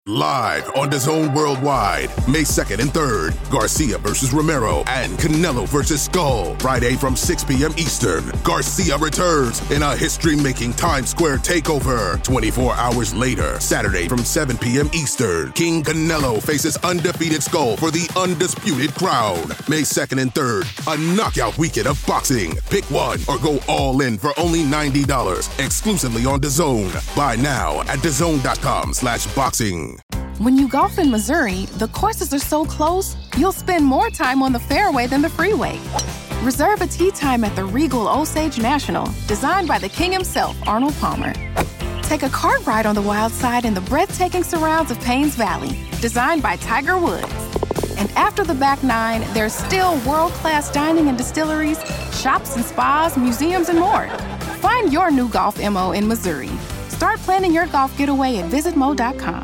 Live on DAZN Worldwide, May 2nd and 3rd, Garcia versus Romero and Canelo versus Skull. Friday from 6 p.m. Eastern, Garcia returns in a history-making Times Square takeover. 24 hours later, Saturday from 7 p.m. Eastern, King Canelo faces undefeated Skull for the undisputed crown. May 2nd and 3rd, a knockout weekend of boxing. Pick one or go all in for only $90, exclusively on DAZN. Buy now at DAZN.com/boxing. When you golf in Missouri, the courses are so close, you'll spend more time on the fairway than the freeway. Reserve a tee time at the Regal Osage National, designed by the king himself, Arnold Palmer. Take a cart ride on the wild side in the breathtaking surrounds of Paynes Valley, designed by Tiger Woods. And after the back nine, there's still world-class dining and distilleries, shops and spas, museums, and more. Find your new golf MO in Missouri. Start planning your golf getaway at visitmo.com.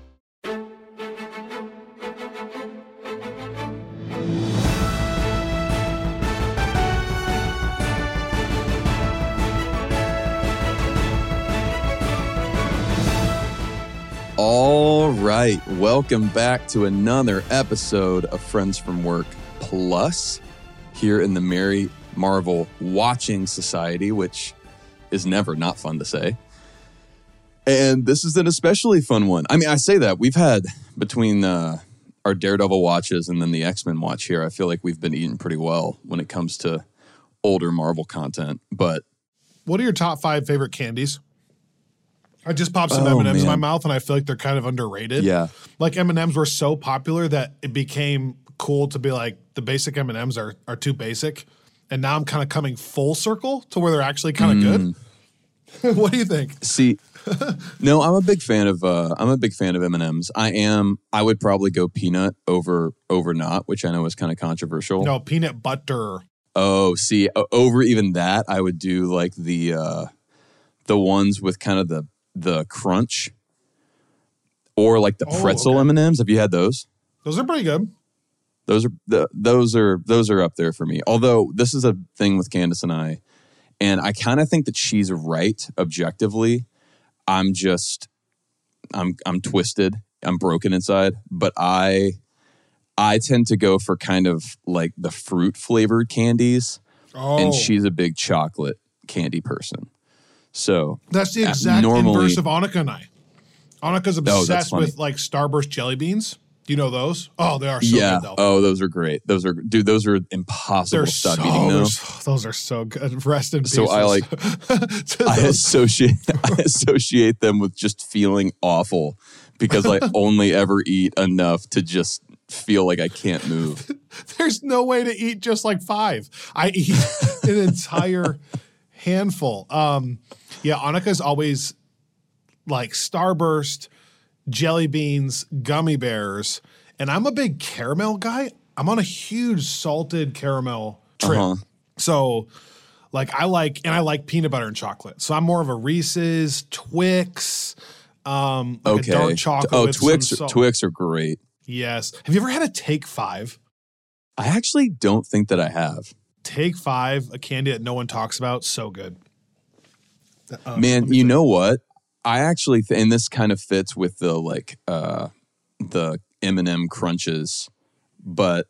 All right, welcome back to another episode of Friends from Work Plus here in the Merry Marvel Watching Society, which is never not fun to say. And this is an especially fun one. I mean, I say that. We've had, between our Daredevil watches and then the X-Men watch here, I feel like we've been eating pretty well when it comes to older Marvel content. But what are your top 5 favorite candies? I just popped some M&Ms in my mouth, and I feel like they're kind of underrated. Yeah. Like M&Ms were so popular that it became cool to be like, the basic M&Ms are too basic. And now I'm kind of coming full circle to where they're actually kind of good. What do you think? See, no, I'm a big fan of M&Ms. I would probably go peanut over not, which I know is kind of controversial. No, peanut butter. Oh, see, over even that, I would do like the ones with kind of the crunch, or like the pretzel M&Ms. Have you had those? Those are pretty good. Those are up there for me. Although this is a thing with Candace and I kind of think that she's right objectively. I'm twisted. I'm broken inside, but I tend to go for kind of like the fruit flavored candies, and she's a big chocolate candy person. So that's the exact inverse of Annika and I. Annika's obsessed with like Starburst jelly beans. Do you know those? Oh, they are so good though. Oh, those are great. Those are impossible to stop eating those. Those are so good. Rest in peace. So I associate them with just feeling awful because I only ever eat enough to just feel like I can't move. There's no way to eat just like 5. I eat an entire handful. Annika's always like Starburst, jelly beans, gummy bears, and I'm a big caramel guy. I'm on a huge salted caramel trip. So like I like peanut butter and chocolate. So I'm more of a Reese's, Twix, a dark chocolate. Twix are great. Yes. Have you ever had a Take 5? I actually don't think that I have. Take 5, a candy that no one talks about, so good. Man, you know what? I actually, and this kind of fits with the M&M crunches, but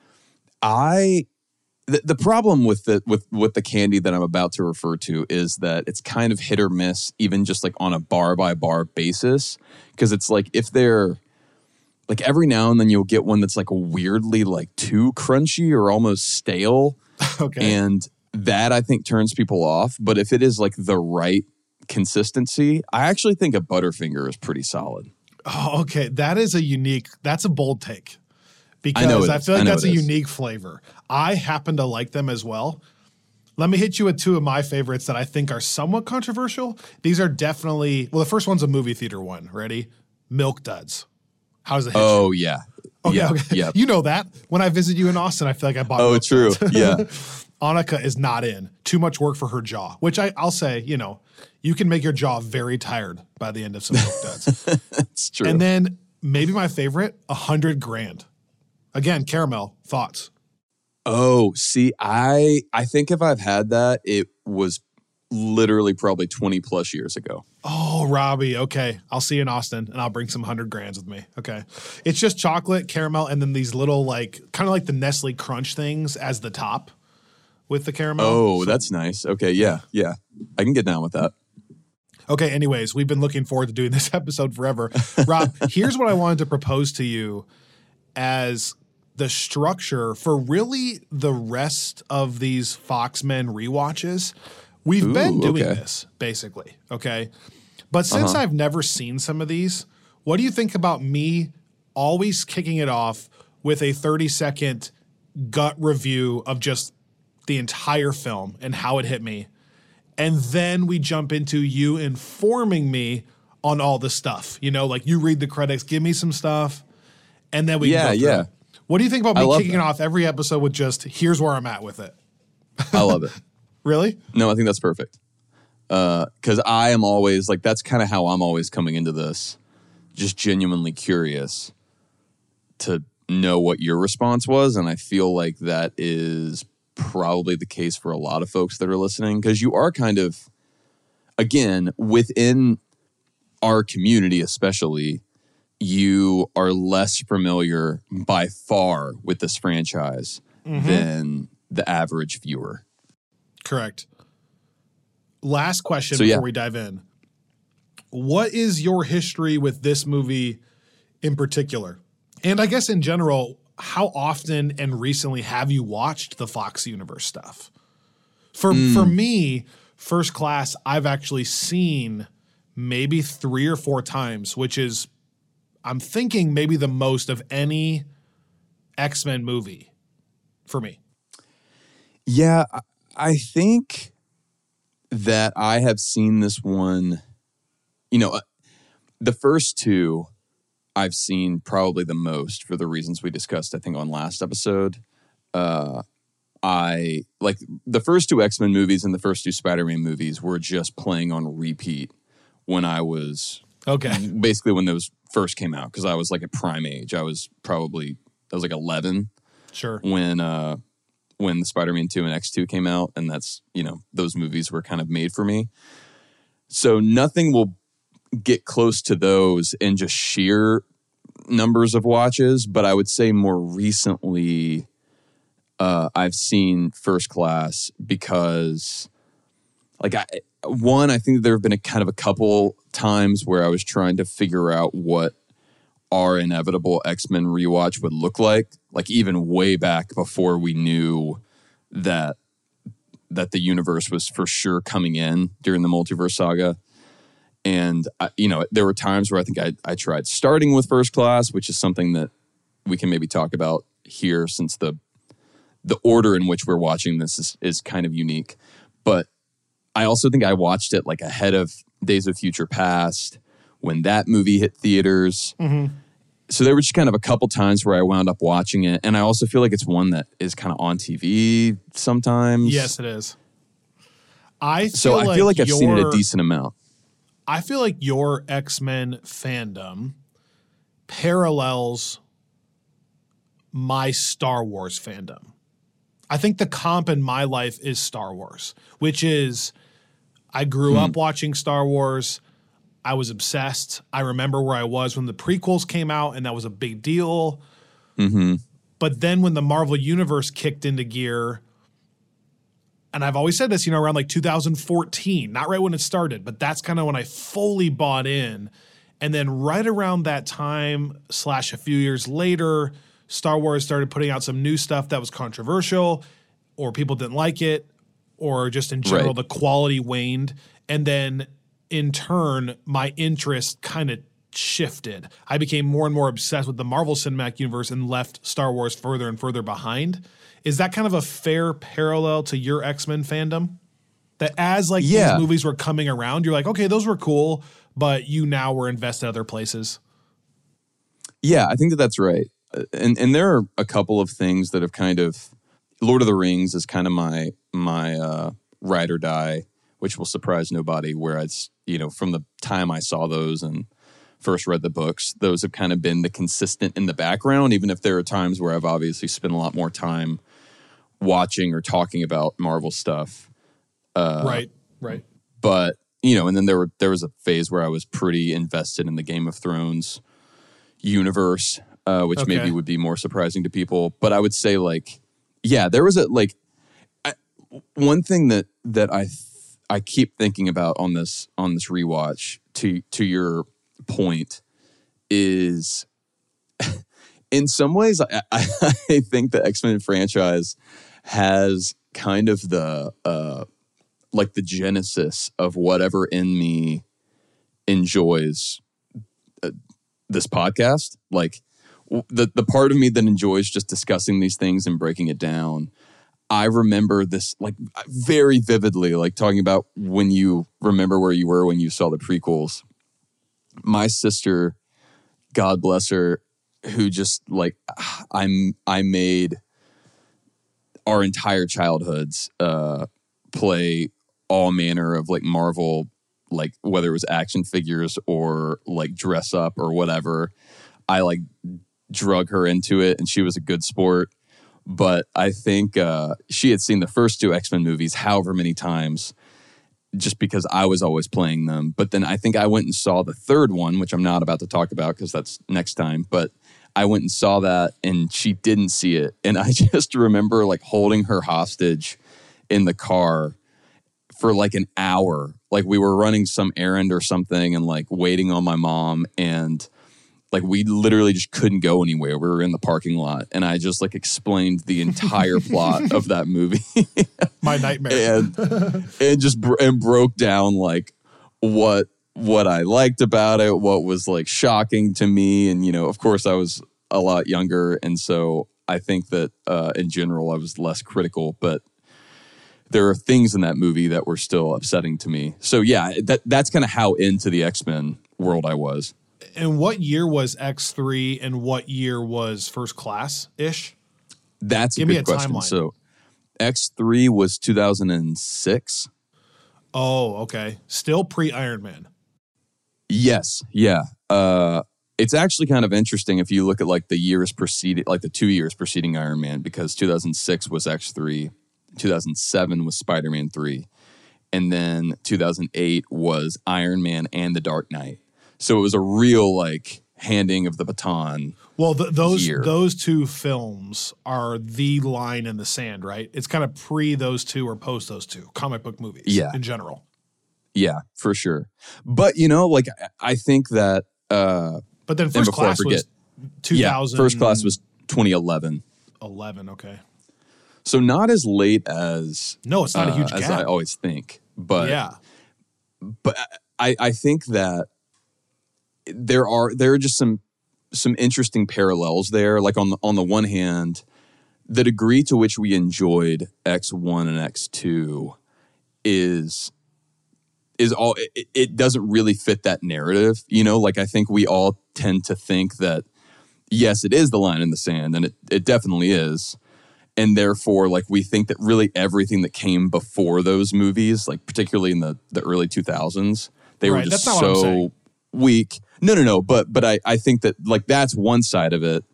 the problem with the candy that I'm about to refer to is that it's kind of hit or miss, even just like on a bar by bar basis, because it's like if they're like every now and then you'll get one that's like weirdly like too crunchy or almost stale. Okay. And that I think turns people off. But if it is like the right consistency, I actually think a Butterfinger is pretty solid. Oh, okay. That's a bold take. Because I feel like that's a unique flavor. I happen to like them as well. Let me hit you with 2 of my favorites that I think are somewhat controversial. These are definitely, well, the first one's a movie theater one. Ready? Milk Duds. How does it hit you? Oh, yeah. Okay, yeah, okay. Yeah. You know that. When I visit you in Austin, I feel like I bought Milk true. Duds. Yeah. Annika is not in. Too much work for her jaw, which I'll say, you can make your jaw very tired by the end of some Milk Duds. It's true. And then maybe my favorite, 100 Grand. Again, caramel. Thoughts? Oh, see, I think if I've had that, it was literally probably 20 plus years ago. Oh, Robbie. Okay. I'll see you in Austin and I'll bring some 100 grands with me. Okay. It's just chocolate, caramel, and then these little kind of like the Nestle Crunch things as the top with the caramel. Oh, that's nice. Okay. Yeah. I can get down with that. Okay. Anyways, we've been looking forward to doing this episode forever. Rob, here's what I wanted to propose to you as the structure for really the rest of these Foxmen rewatches. We've been doing this basically. Okay. But since I've never seen some of these, what do you think about me always kicking it off with a 30-second gut review of just the entire film and how it hit me? And then we jump into you informing me on all the stuff. You know, like you read the credits, give me some stuff, and then we can go through it. What do you think about me kicking it off every episode with just, here's where I'm at with it? I love it. Really? No, I think that's perfect. Because I am always, like, that's kind of how I'm always coming into this. Just genuinely curious to know what your response was. And I feel like that is probably the case for a lot of folks that are listening. Because you are kind of, again, within our community especially, you are less familiar by far with this franchise than the average viewer. Correct. Last question before we dive in. What is your history with this movie in particular? And I guess in general, how often and recently have you watched the Fox Universe stuff? For me, First Class, I've actually seen maybe 3 or 4 times, which is, I'm thinking, maybe the most of any X-Men movie for me. Yeah, I think that I have seen this one, the first 2 I've seen probably the most for the reasons we discussed, I think, on last episode. I like the first 2 X-Men movies and the first 2 Spider-Man movies were just playing on repeat when I was basically when those first came out, because I was like at prime age. I was like 11. Sure. When the Spider-Man 2 and X2 came out, and that's, those movies were kind of made for me. So nothing will get close to those in just sheer numbers of watches, but I would say more recently I've seen First Class because I think there have been a couple times where I was trying to figure out what our inevitable X-Men rewatch would look like even way back before we knew that the universe was for sure coming in during the multiverse saga. And, there were times where I think I tried starting with First Class, which is something that we can maybe talk about here, since the order in which we're watching this is kind of unique. But I also think I watched it ahead of Days of Future Past when that movie hit theaters. Mm-hmm. So there were just kind of a couple times where I wound up watching it. And I also feel like it's one that is kind of on TV sometimes. Yes, it is. I feel like I've seen it a decent amount. I feel like your X-Men fandom parallels my Star Wars fandom. I think the comp in my life is Star Wars, which is I grew up watching Star Wars. I was obsessed. I remember where I was when the prequels came out, and that was a big deal. Mm-hmm. But then when the Marvel Universe kicked into gear, and I've always said this, around 2014, not right when it started, but that's kind of when I fully bought in. And then right around that time / a few years later, Star Wars started putting out some new stuff that was controversial, or people didn't like it, or just in general, the quality waned. And then in turn, my interest kind of shifted. I became more and more obsessed with the Marvel Cinematic Universe and left Star Wars further and further behind. Is that kind of a fair parallel to your X-Men fandom? That as these movies were coming around, you're like, okay, those were cool, but you now were invested in other places. Yeah, I think that's right. And there are a couple of things that have kind of, Lord of the Rings is kind of my ride or die, which will surprise nobody, where it's, from the time I saw those and first read the books, those have kind of been the consistent in the background, even if there are times where I've obviously spent a lot more time watching or talking about Marvel stuff. Right. But, and then there was a phase where I was pretty invested in the Game of Thrones universe, which maybe would be more surprising to people. But I would say there was one thing that I keep thinking about on this rewatch to your point is in some ways I think the X-Men franchise has kind of the the genesis of whatever in me enjoys this podcast. Like the part of me that enjoys just discussing these things and breaking it down. I remember this very vividly, talking about when you remember where you were when you saw the prequels. My sister, God bless her, who just I made our entire childhoods play all manner of Marvel, whether it was action figures or dress up or whatever. I drug her into it, and she was a good sport. But I think she had seen the first two X-Men movies however many times just because I was always playing them. But then I think I went and saw the third one, which I'm not about to talk about because that's next time. But I went and saw that, and she didn't see it. And I just remember holding her hostage in the car for an hour. We were running some errand or something and waiting on my mom, and we literally just couldn't go anywhere. We were in the parking lot, and I just explained the entire plot of that movie. My nightmare. and broke down what I liked about it, what was shocking to me. And, of course I was a lot younger. And so I think that in general, I was less critical, but there are things in that movie that were still upsetting to me. So yeah, that's kind of how into the X-Men world I was. And what year was X3 and what year was First Class-ish? That's a good question. Timeline. So X3 was 2006. Oh, okay. Still pre-Iron Man. Yes. Yeah. It's actually kind of interesting if you look at the years preceding, the 2 years preceding Iron Man, because 2006 was X3, 2007 was Spider-Man 3, and then 2008 was Iron Man and The Dark Knight. So it was a real handing of the baton. Well, those two films are the line in the sand, right? It's kind of pre those two or post those two comic book movies in general. Yeah, for sure. But, I think that... but then First Class was 2000. Yeah, First Class was 2011. 11, okay. So not as late as... No, it's not a huge gap. As I always think. But, yeah. But I think that there are just some interesting parallels there. On the one hand, the degree to which we enjoyed X1 and X2 is all it doesn't really fit that narrative. I think we all tend to think that yes, it is the line in the sand, and it definitely is. And therefore, we think that really everything that came before those movies, particularly in the early 2000s, they were just so weak. No. But I think that that's one side of it.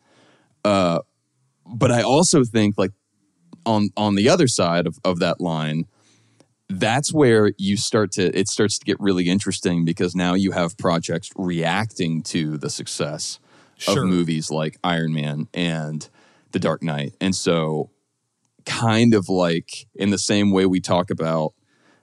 But I also think on the other side of that line, that's where it starts to get really interesting, because now you have projects reacting to the success of movies like Iron Man and The Dark Knight. And so kind of in the same way we talk about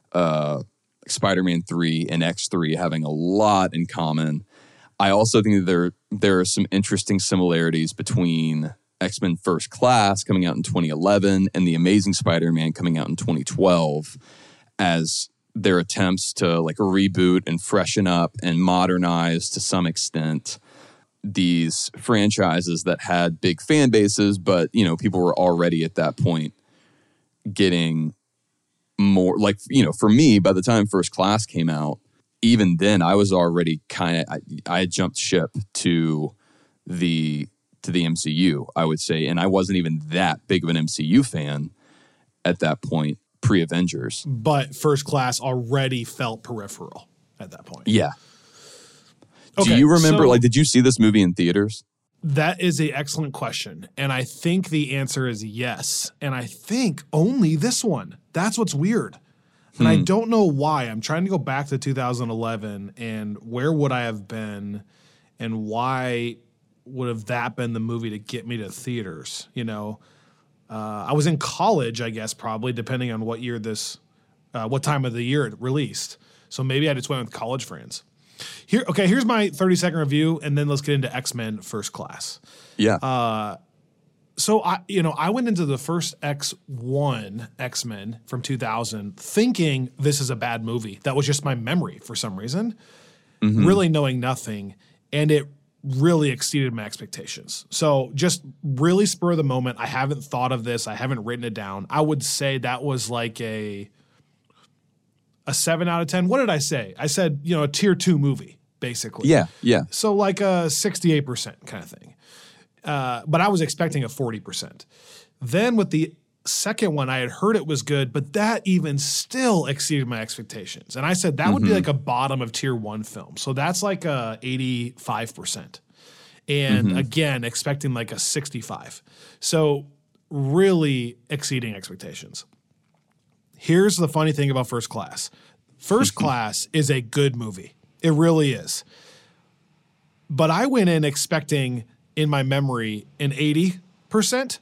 Spider-Man 3 and X3 having a lot in common, I also think that there are some interesting similarities between X-Men First Class coming out in 2011 and The Amazing Spider-Man coming out in 2012 as their attempts to reboot and freshen up and modernize to some extent these franchises that had big fan bases, but people were already at that point getting more for me, by the time First Class came out, even then I was already I had jumped ship to the MCU, I would say, and I wasn't even that big of an MCU fan at that point, pre-Avengers. But First Class already felt peripheral at that point. Yeah. Okay, do you remember, did you see this movie in theaters? That is an excellent question. And I think the answer is yes. And I think only this one. That's what's weird. And I don't know why. I'm trying to go back to 2011 and where would I have been and why would have that been the movie to get me to theaters? You know, I was in college, I guess, probably, depending on what year what time of the year it released. So maybe I just went with college friends. Here's my 30-second review, and then let's get into X-Men First Class. Yeah. So I went into the first X1 X-Men from 2000 thinking this is a bad movie. That was just my memory for some reason, really knowing nothing, and it really exceeded my expectations. So just really spur of the moment. I haven't thought of this. I haven't written it down. I would say that was like a 7 out of 10. What did I say? I said, a tier 2 movie, basically. Yeah. So like a 68% kind of thing. But I was expecting a 40%. Then with the second one, I had heard it was good, but that even still exceeded my expectations. And I said that would be like a bottom of tier 1 film. So that's like a 85%. And again, expecting like a 65. So really exceeding expectations. Here's the funny thing about First Class. First Class is a good movie. It really is. But I went in expecting, in my memory, an 80%,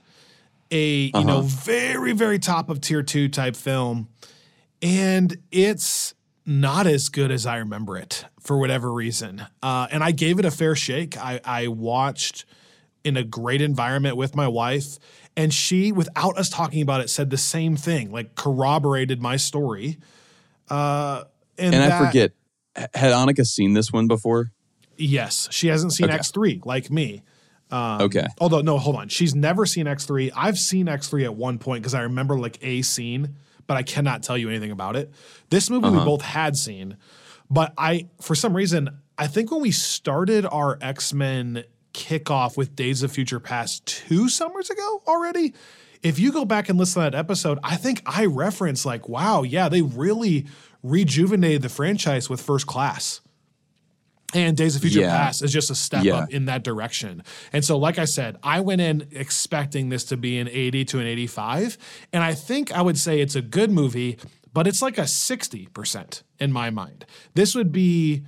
very, very top of tier 2 type film. And it's not as good as I remember it for whatever reason. And I gave it a fair shake. I watched in a great environment with my wife, and she, without us talking about it, said the same thing, like corroborated my story. And I forget, had Annika seen this one before? Yes. She hasn't seen X3 like me. Okay. Although, no, hold on. She's never seen X3. I've seen X3 at one point because I remember like a scene, but I cannot tell you anything about it. This movie we both had seen, but for some reason, I think when we started our X-Men kickoff with Days of Future Past 2 summers ago already, if you go back and listen to that episode, I think I referenced like, wow, yeah, they really rejuvenated the franchise with First Class. And Days of Future Past is just a step up in that direction. And so, like I said, I went in expecting this to be an 80 to an 85. And I think I would say it's a good movie, but it's like a 60% in my mind. This would be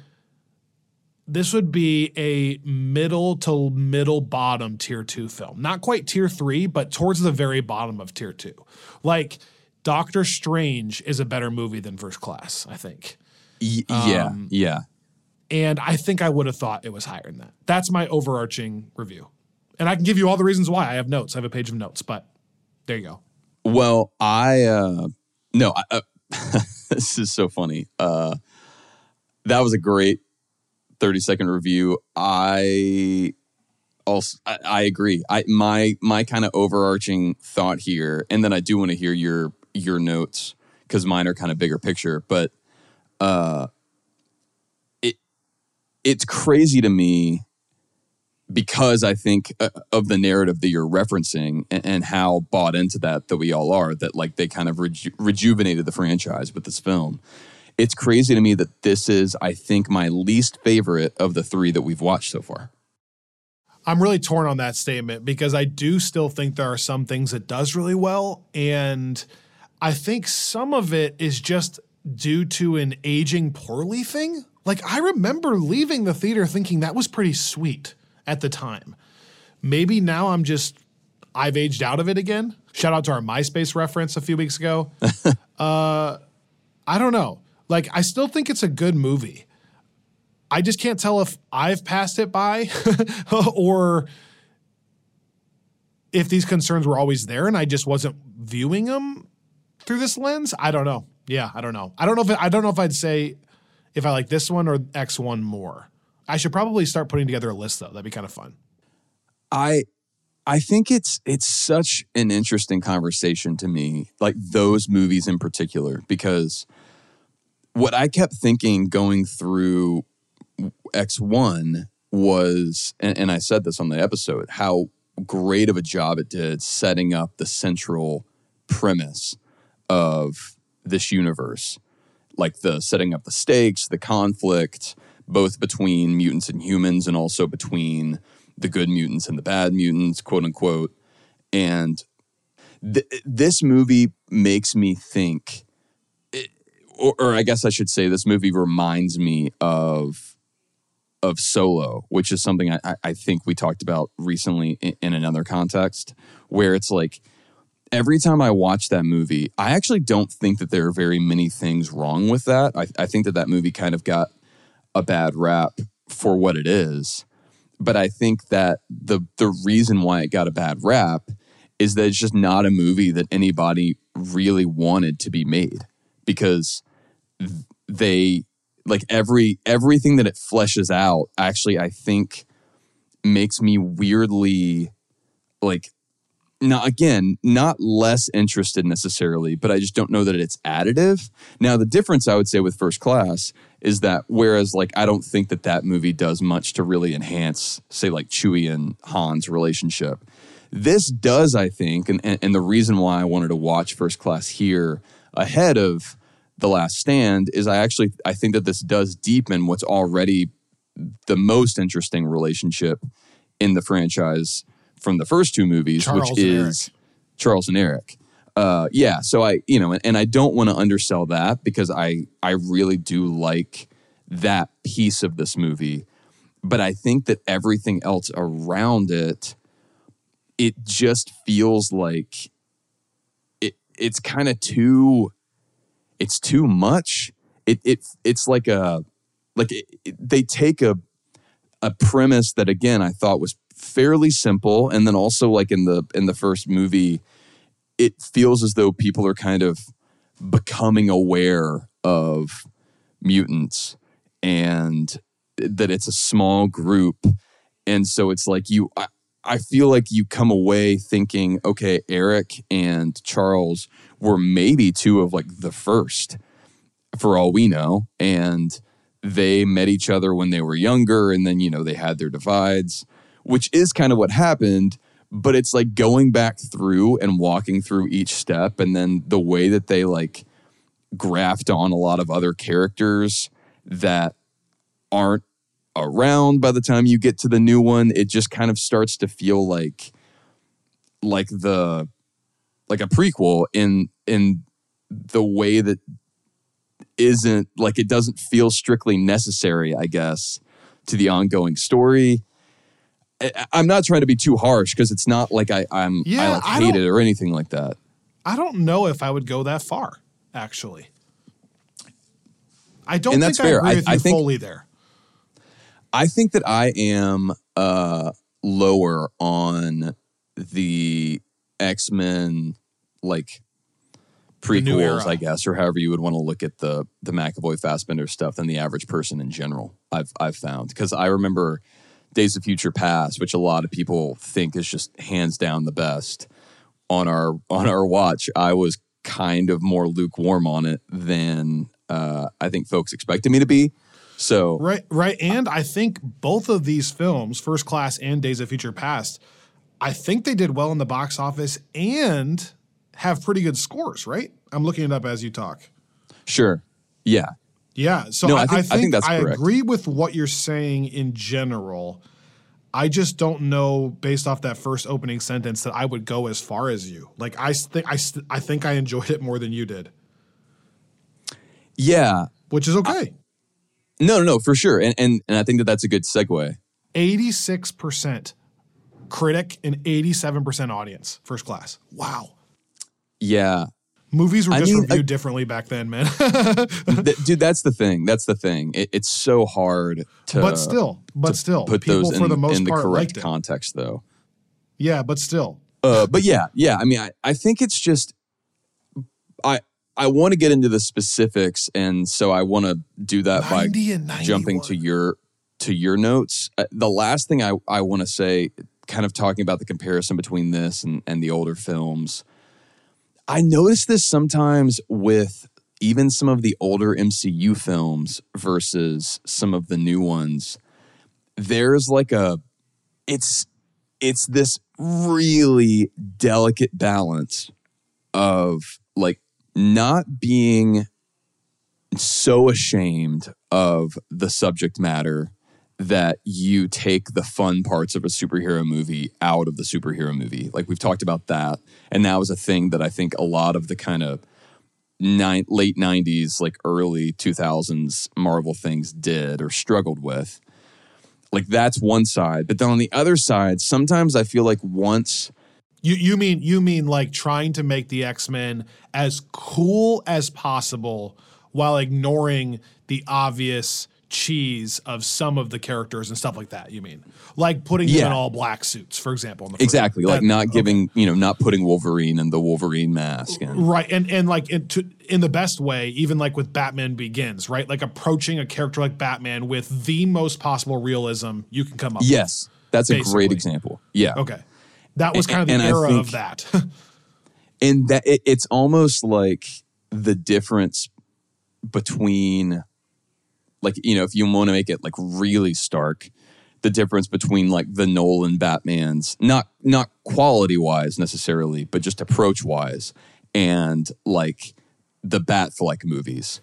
a middle to middle bottom tier 2 film. Not quite tier 3, but towards the very bottom of tier 2. Like Doctor Strange is a better movie than First Class, I think. Yeah. And I think I would have thought it was higher than that. That's my overarching review. And I can give you all the reasons why. I have notes. I have a page of notes, but there you go. Well, this is so funny. That was a great 30-second review. I agree. My kind of overarching thought here, and then I do want to hear your notes because mine are kind of bigger picture, but it's crazy to me because I think of the narrative that you're referencing and how bought into that we all are, that like they kind of rejuvenated the franchise with this film. It's crazy to me that this is, I think, my least favorite of the 3 that we've watched so far. I'm really torn on that statement because I do still think there are some things it does really well. And I think some of it is just due to an aging poorly thing. Like, I remember leaving the theater thinking that was pretty sweet at the time. Maybe now I've aged out of it again. Shout out to our MySpace reference a few weeks ago. I don't know. Like, I still think it's a good movie. I just can't tell if I've passed it by or if these concerns were always there and I just wasn't viewing them through this lens. I don't know. Yeah, I don't know. I don't know if I'd say if I like this one or X1 more. I should probably start putting together a list, though. That'd be kind of fun. I think it's such an interesting conversation to me, like those movies in particular, because what I kept thinking going through X1 was, and I said this on the episode, how great of a job it did setting up the central premise of this universe. Like the setting up the stakes, the conflict, both between mutants and humans and also between the good mutants and the bad mutants, quote unquote. And this movie makes me think, or I guess I should say this movie reminds me of Solo, which is something I think we talked about recently in another context, where it's like every time I watch that movie, I actually don't think that there are very many things wrong with that. I think that movie kind of got a bad rap for what it is. But I think that the reason why it got a bad rap is that it's just not a movie that anybody really wanted to be made, because they like everything that it fleshes out actually, I think, makes me weirdly like, not less interested necessarily, but I just don't know that it's additive. Now, the difference I would say with First Class is that whereas like I don't think that movie does much to really enhance, say, like Chewie and Han's relationship, this does, I think, and the reason why I wanted to watch First Class here ahead of The Last Stand is I think that this does deepen what's already the most interesting relationship in the franchise from the first two movies, which is Charles and Eric. Yeah, so I don't want to undersell that, because I really do like that piece of this movie, but I think that everything else around it just feels like it's kind of too much. It's like they take a premise that, again, I thought was fairly simple, and then also like in the first movie, it feels as though people are kind of becoming aware of mutants and that it's a small group, and so it's like I feel like you come away thinking, okay, Eric and Charles were maybe two of like the first, for all we know, and they met each other when they were younger, and then they had their divides, which is kind of what happened. But it's like going back through and walking through each step, and then the way that they like graft on a lot of other characters that aren't around by the time you get to the new one, it just kind of starts to feel like a prequel in the way that isn't like, it doesn't feel strictly necessary, I guess, to the ongoing story. I'm not trying to be too harsh, because it's not like I hate it or anything like that. I don't know if I would go that far, actually. I don't think I agree with you fully there. I think that I am lower on the X-Men like prequels, I guess, or however you would want to look at the McAvoy Fassbender stuff than the average person in general. I've found, because I remember Days of Future Past, which a lot of people think is just hands down the best. On our watch, I was kind of more lukewarm on it than I think folks expected me to be. So right, and I think both of these films, First Class and Days of Future Past, I think they did well in the box office and have pretty good scores. Right? I'm looking it up as you talk. Sure. Yeah. Yeah, so no, I think that's correct. I agree with what you're saying in general. I just don't know, based off that first opening sentence, that I would go as far as you. Like, I think I enjoyed it more than you did. Yeah, which is okay. No, for sure, and I think that's a good segue. 86% critic and 87% audience. First Class. Wow. Yeah. Movies were just reviewed differently back then, man. Dude, that's the thing. It's so hard to But still put people those for the most in the part correct liked it. context, though. Yeah, but still. But yeah. I mean, I think it's just I want to get into the specifics, and so I want to do that by jumping to your notes. The last thing I want to say, kind of talking about the comparison between this and the older films, I notice this sometimes with even some of the older MCU films versus some of the new ones. There's like it's this really delicate balance of like not being so ashamed of the subject matter that you take the fun parts of a superhero movie out of the superhero movie. Like, we've talked about that. And that was a thing that I think a lot of the kind of late 90s, like early 2000s Marvel things did or struggled with. Like that's one side. But then on the other side, sometimes I feel like once... You mean like trying to make the X-Men as cool as possible while ignoring the obvious cheese of some of the characters and stuff like that, you mean? Like putting them in all black suits, for example. Exactly. Like not giving, not putting Wolverine in the Wolverine mask. Right. And like in the best way, even like with Batman Begins, right? Like approaching a character like Batman with the most possible realism you can come up with. Yes. That's a great example. Yeah. Okay. That was kind of the era of that. And that it's almost like the difference between, like, if you want to make it like really stark, the difference between like the Nolan Batmans, not quality wise necessarily, but just approach wise, and like the Batfleck movies.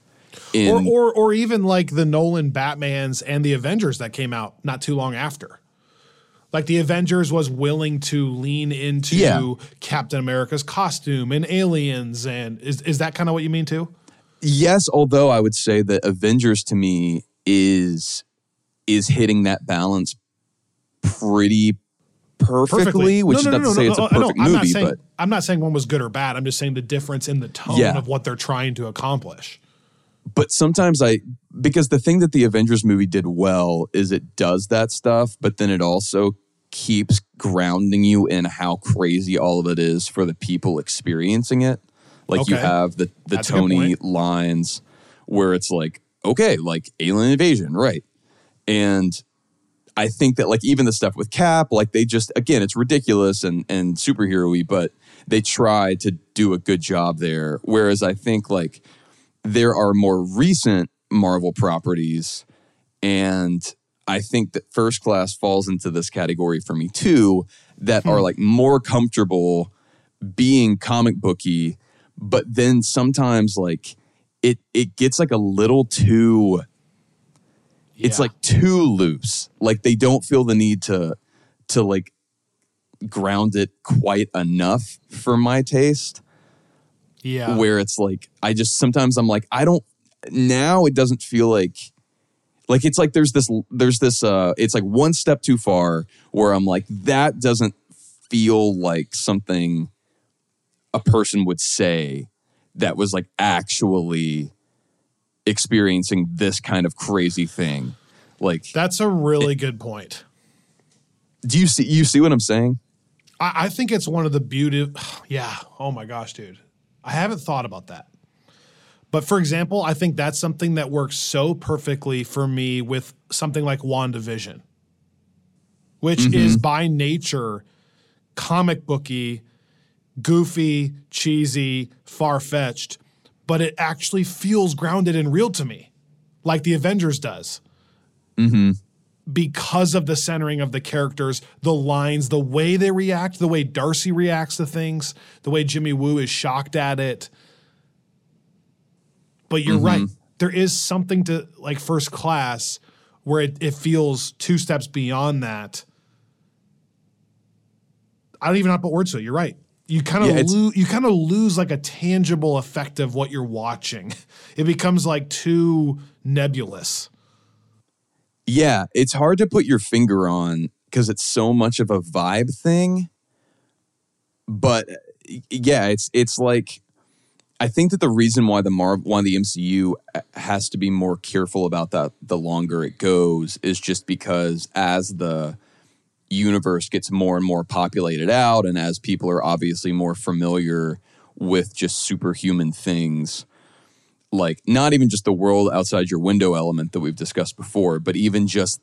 Or even like the Nolan Batmans and the Avengers that came out not too long after. Like the Avengers was willing to lean into Captain America's costume and aliens, and is that kind of what you mean too? Yes, although I would say that Avengers to me is hitting that balance pretty perfectly, which is not to say it's a perfect movie. But I'm not saying one was good or bad. I'm just saying the difference in the tone of what they're trying to accomplish. But sometimes because the thing that the Avengers movie did well is it does that stuff, but then it also keeps grounding you in how crazy all of it is for the people experiencing it. Like you have the Tony lines where it's like, okay, like alien invasion, right? And I think that like even the stuff with Cap, like they just, again, it's ridiculous and superhero-y, but they try to do a good job there. Whereas I think like there are more recent Marvel properties, and I think that First Class falls into this category for me too, that are like more comfortable being comic booky, but then sometimes like it gets like a little too, it's like too loose. Like they don't feel the need to like ground it quite enough for my taste. Yeah. Where it's like, sometimes I'm like, now it doesn't feel like it's like there's this it's like one step too far where I'm like, that doesn't feel like something a person would say that was like actually experiencing this kind of crazy thing. Like that's a really good point. Do you see what I'm saying? I think it's one of the beauty. Yeah. Oh my gosh, dude. I haven't thought about that. But for example, I think that's something that works so perfectly for me with something like WandaVision, which is by nature comic booky, goofy, cheesy, far-fetched, but it actually feels grounded and real to me, like the Avengers does. Because of the centering of the characters, the lines, the way they react, the way Darcy reacts to things, the way Jimmy Woo is shocked at it. But you're right. There is something to like First Class where it feels two steps beyond that. I don't even know how to put words to it. You're right. You kind of lose like a tangible effect of what you're watching. It becomes like too nebulous. Yeah, it's hard to put your finger on because it's so much of a vibe thing. But yeah, it's like, I think that the reason why the MCU has to be more careful about that the longer it goes is just because as the universe gets more and more populated out, and as people are obviously more familiar with just superhuman things, like not even just the world outside your window element that we've discussed before, but even just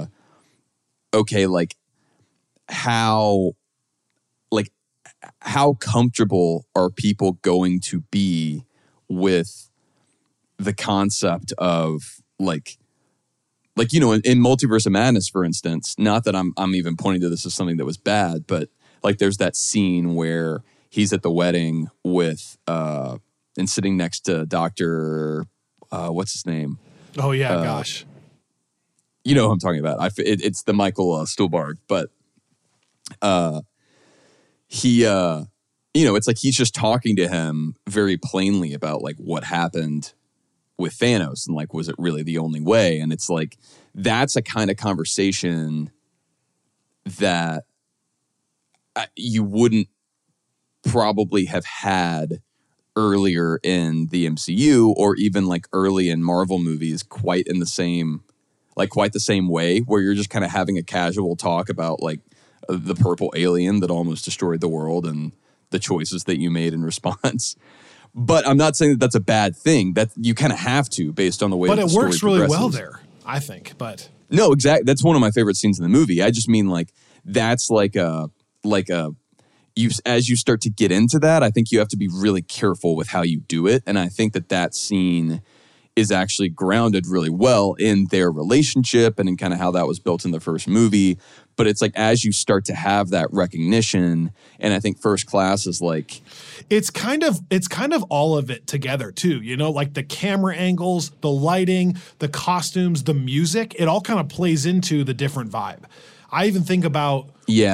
how comfortable are people going to be with the concept of like in Multiverse of Madness, for instance, not that I'm even pointing to this as something that was bad, but like there's that scene where he's at the wedding with and sitting next to Dr. What's his name? Oh yeah, gosh. You know who I'm talking about. It's the Michael Stuhlbarg, but it's like he's just talking to him very plainly about like what happened with Thanos and like, was it really the only way? And it's like, that's a kind of conversation that you wouldn't probably have had earlier in the MCU or even like early in Marvel movies quite the same way, where you're just kind of having a casual talk about like the purple alien that almost destroyed the world and the choices that you made in response. But I'm not saying that that's a bad thing. That you kind of have to, based on the way. But that it the story works really well progresses. there, I think. But no, exactly. That's one of my favorite scenes in the movie. I just mean like that's like a you as you start to get into that, I think you have to be really careful with how you do it. And I think that scene is actually grounded really well in their relationship and in kind of how that was built in the first movie. But it's like as you start to have that recognition, and I think First Class is like it's kind of all of it together too, like the camera angles, the lighting, the costumes, the music, it all kind of plays into the different vibe. I even think about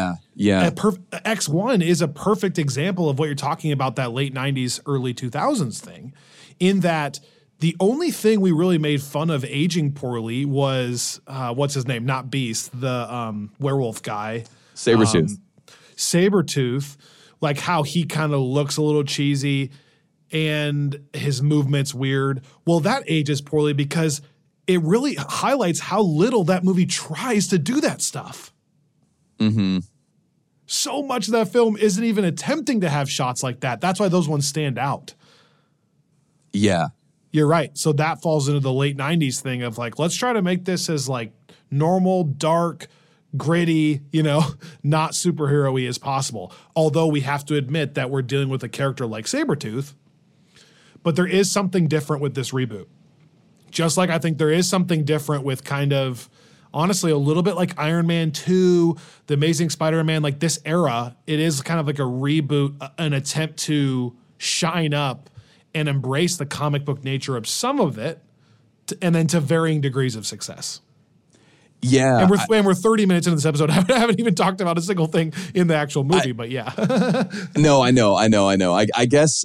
X1 is a perfect example of what you're talking about, that late 90s, early 2000s thing, in that the only thing we really made fun of aging poorly was, what's his name? Not Beast, the werewolf guy. Sabretooth. Sabretooth, like how he kind of looks a little cheesy and his movement's weird. Well, that ages poorly because it really highlights how little that movie tries to do that stuff. Mm-hmm. So much of that film isn't even attempting to have shots like that. That's why those ones stand out. Yeah. You're right. So that falls into the late 90s thing of like, let's try to make this as like normal, dark, gritty, not superhero-y as possible. Although we have to admit that we're dealing with a character like Sabretooth. But there is something different with this reboot. Just like I think there is something different with kind of, honestly, a little bit like Iron Man 2, The Amazing Spider-Man, like this era, it is kind of like a reboot, an attempt to shine up and embrace the comic book nature of some of it, and then to varying degrees of success. Yeah. And we're 30 minutes into this episode. I haven't even talked about a single thing in the actual movie, but yeah. No, I know. I guess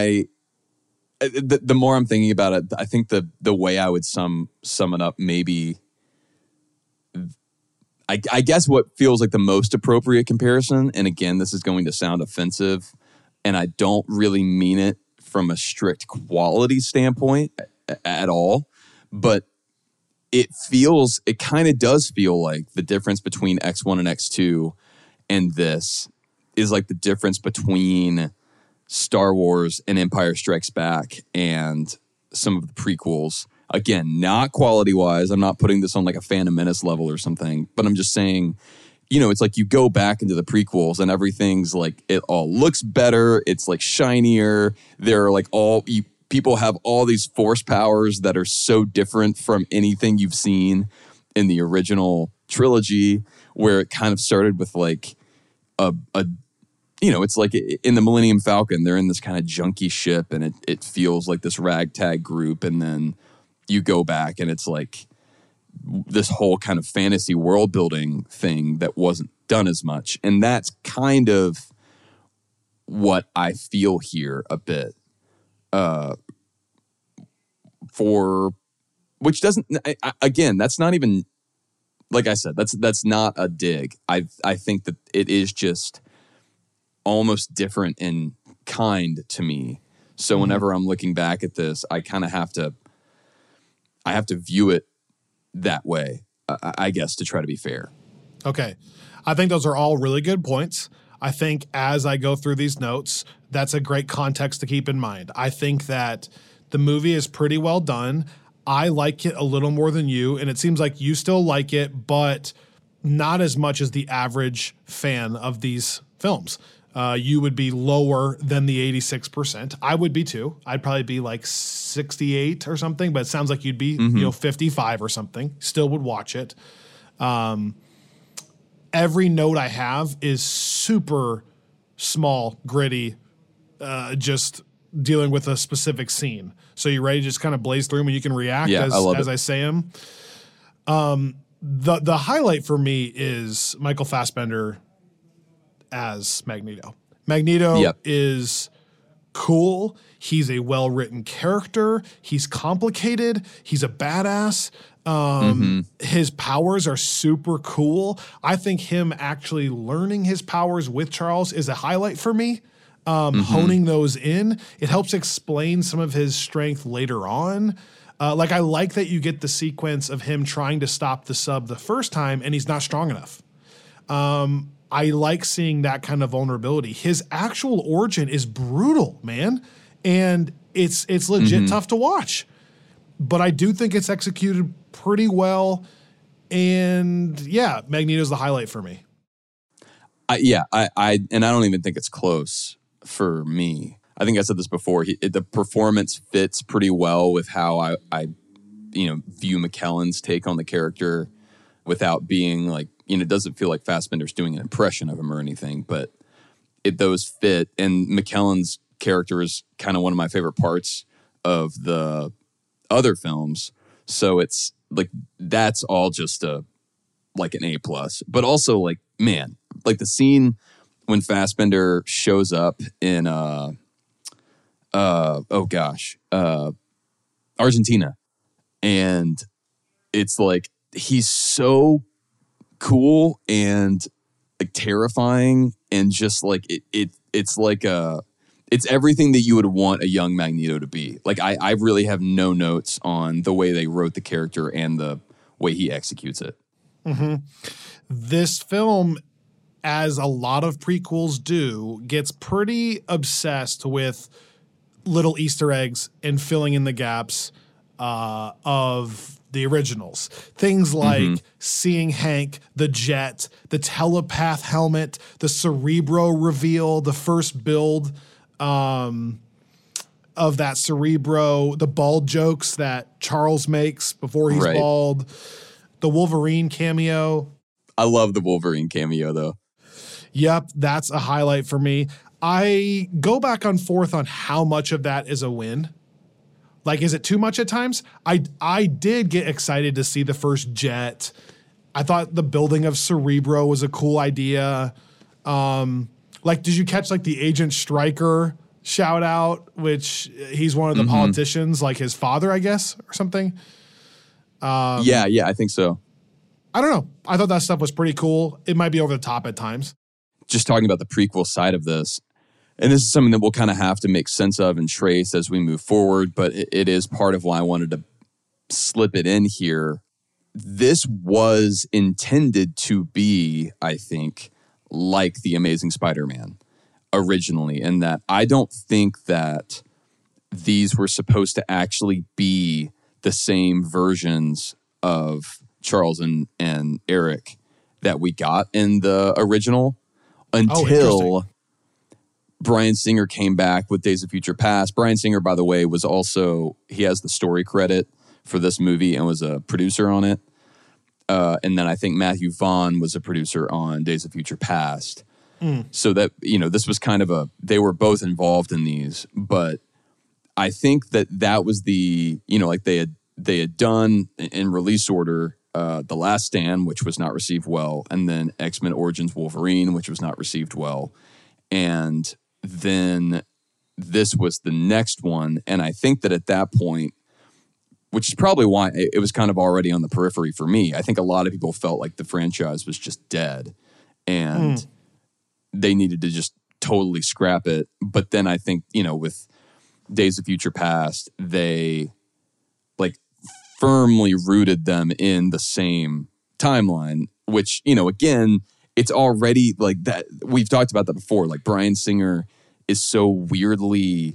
the more I'm thinking about it, I think the way I would sum it up, maybe, I guess what feels like the most appropriate comparison, and again, this is going to sound offensive, and I don't really mean it from a strict quality standpoint at all, but it kind of does feel like the difference between X1 and X2 and this is like the difference between Star Wars and Empire Strikes Back and some of the prequels. Again, not quality-wise. I'm not putting this on like a Phantom Menace level or something, but I'm just saying, it's like you go back into the prequels and everything's like, it all looks better. It's like shinier. They're like people have all these force powers that are so different from anything you've seen in the original trilogy, where it kind of started with like it's like in the Millennium Falcon, they're in this kind of junky ship and it feels like this ragtag group. And then you go back and it's like this whole kind of fantasy world building thing that wasn't done as much. And that's kind of what I feel here a bit. Which doesn't, again, that's not even, like I said, that's not a dig. I think that it is just almost different in kind to me. So whenever I'm looking back at this, I kind of have to view it that way, I guess, to try to be fair. Okay. I think those are all really good points. I think as I go through these notes, that's a great context to keep in mind. I think that the movie is pretty well done. I like it a little more than you, and it seems like you still like it, but not as much as the average fan of these films. You would be lower than the 86%. I would be too. I'd probably be like 68 or something, but it sounds like you'd be 55 or something. Still would watch it. Every note I have is super small, gritty, just dealing with a specific scene. So you ready to just kind of blaze through them and you can react as I say them? The highlight for me is Michael Fassbender as Magneto. Magneto Yep. is cool. He's a well-written character. He's complicated. He's a badass. His powers are super cool. I think him actually learning his powers with Charles is a highlight for me. Honing those in, it helps explain some of his strength later on. I like that you get the sequence of him trying to stop the sub the first time and he's not strong enough. I like seeing that kind of vulnerability. His actual origin is brutal, man. And it's legit tough to watch. But I do think it's executed pretty well. And yeah, Magneto's the highlight for me. I don't even think it's close for me. I think I said this before. The performance fits pretty well with how I view McKellen's take on the character without being like, it doesn't feel like Fassbender's doing an impression of him or anything, but those fit. And McKellen's character is kind of one of my favorite parts of the other films. So it's like, that's all just an A+. But also like, man, like the scene when Fassbender shows up in Argentina, and it's like he's so cool and like terrifying, and just like it's everything that you would want a young Magneto to be. Like I really have no notes on the way they wrote the character and the way he executes it. This film, as a lot of prequels do, gets pretty obsessed with little Easter eggs and filling in the gaps of the originals. Things like seeing Hank, the jet, the telepath helmet, the Cerebro reveal, the first build of that Cerebro, the bald jokes that Charles makes before he's bald, the Wolverine cameo. I love the Wolverine cameo, though. Yep, that's a highlight for me. I go back and forth on how much of that is a win. Like, is it too much at times? I did get excited to see the first jet. I thought the building of Cerebro was a cool idea. Did you catch like the Agent Stryker shout out, which he's one of the politicians, like his father, I guess, or something? Yeah, I think so. I don't know. I thought that stuff was pretty cool. It might be over the top at times. Just talking about the prequel side of this, and this is something that we'll kind of have to make sense of and trace as we move forward, but it is part of why I wanted to slip it in here. This was intended to be, I think, like The Amazing Spider-Man originally, in that I don't think that these were supposed to actually be the same versions of Charles and Eric that we got in the original until Bryan Singer came back with Days of Future Past. Bryan Singer, by the way, he has the story credit for this movie and was a producer on it. And then I think Matthew Vaughn was a producer on Days of Future Past. So that, this was kind of they were both involved in these, but I think that was the, they had done in release order The Last Stand, which was not received well, and then X-Men Origins Wolverine, which was not received well. And then this was the next one. And I think that at that point, which is probably why it was kind of already on the periphery for me, I think a lot of people felt like the franchise was just dead and they needed to just totally scrap it. But then I think, with Days of Future Past, they firmly rooted them in the same timeline, which, again, it's already like that. We've talked about that before. Like Bryan Singer is so weirdly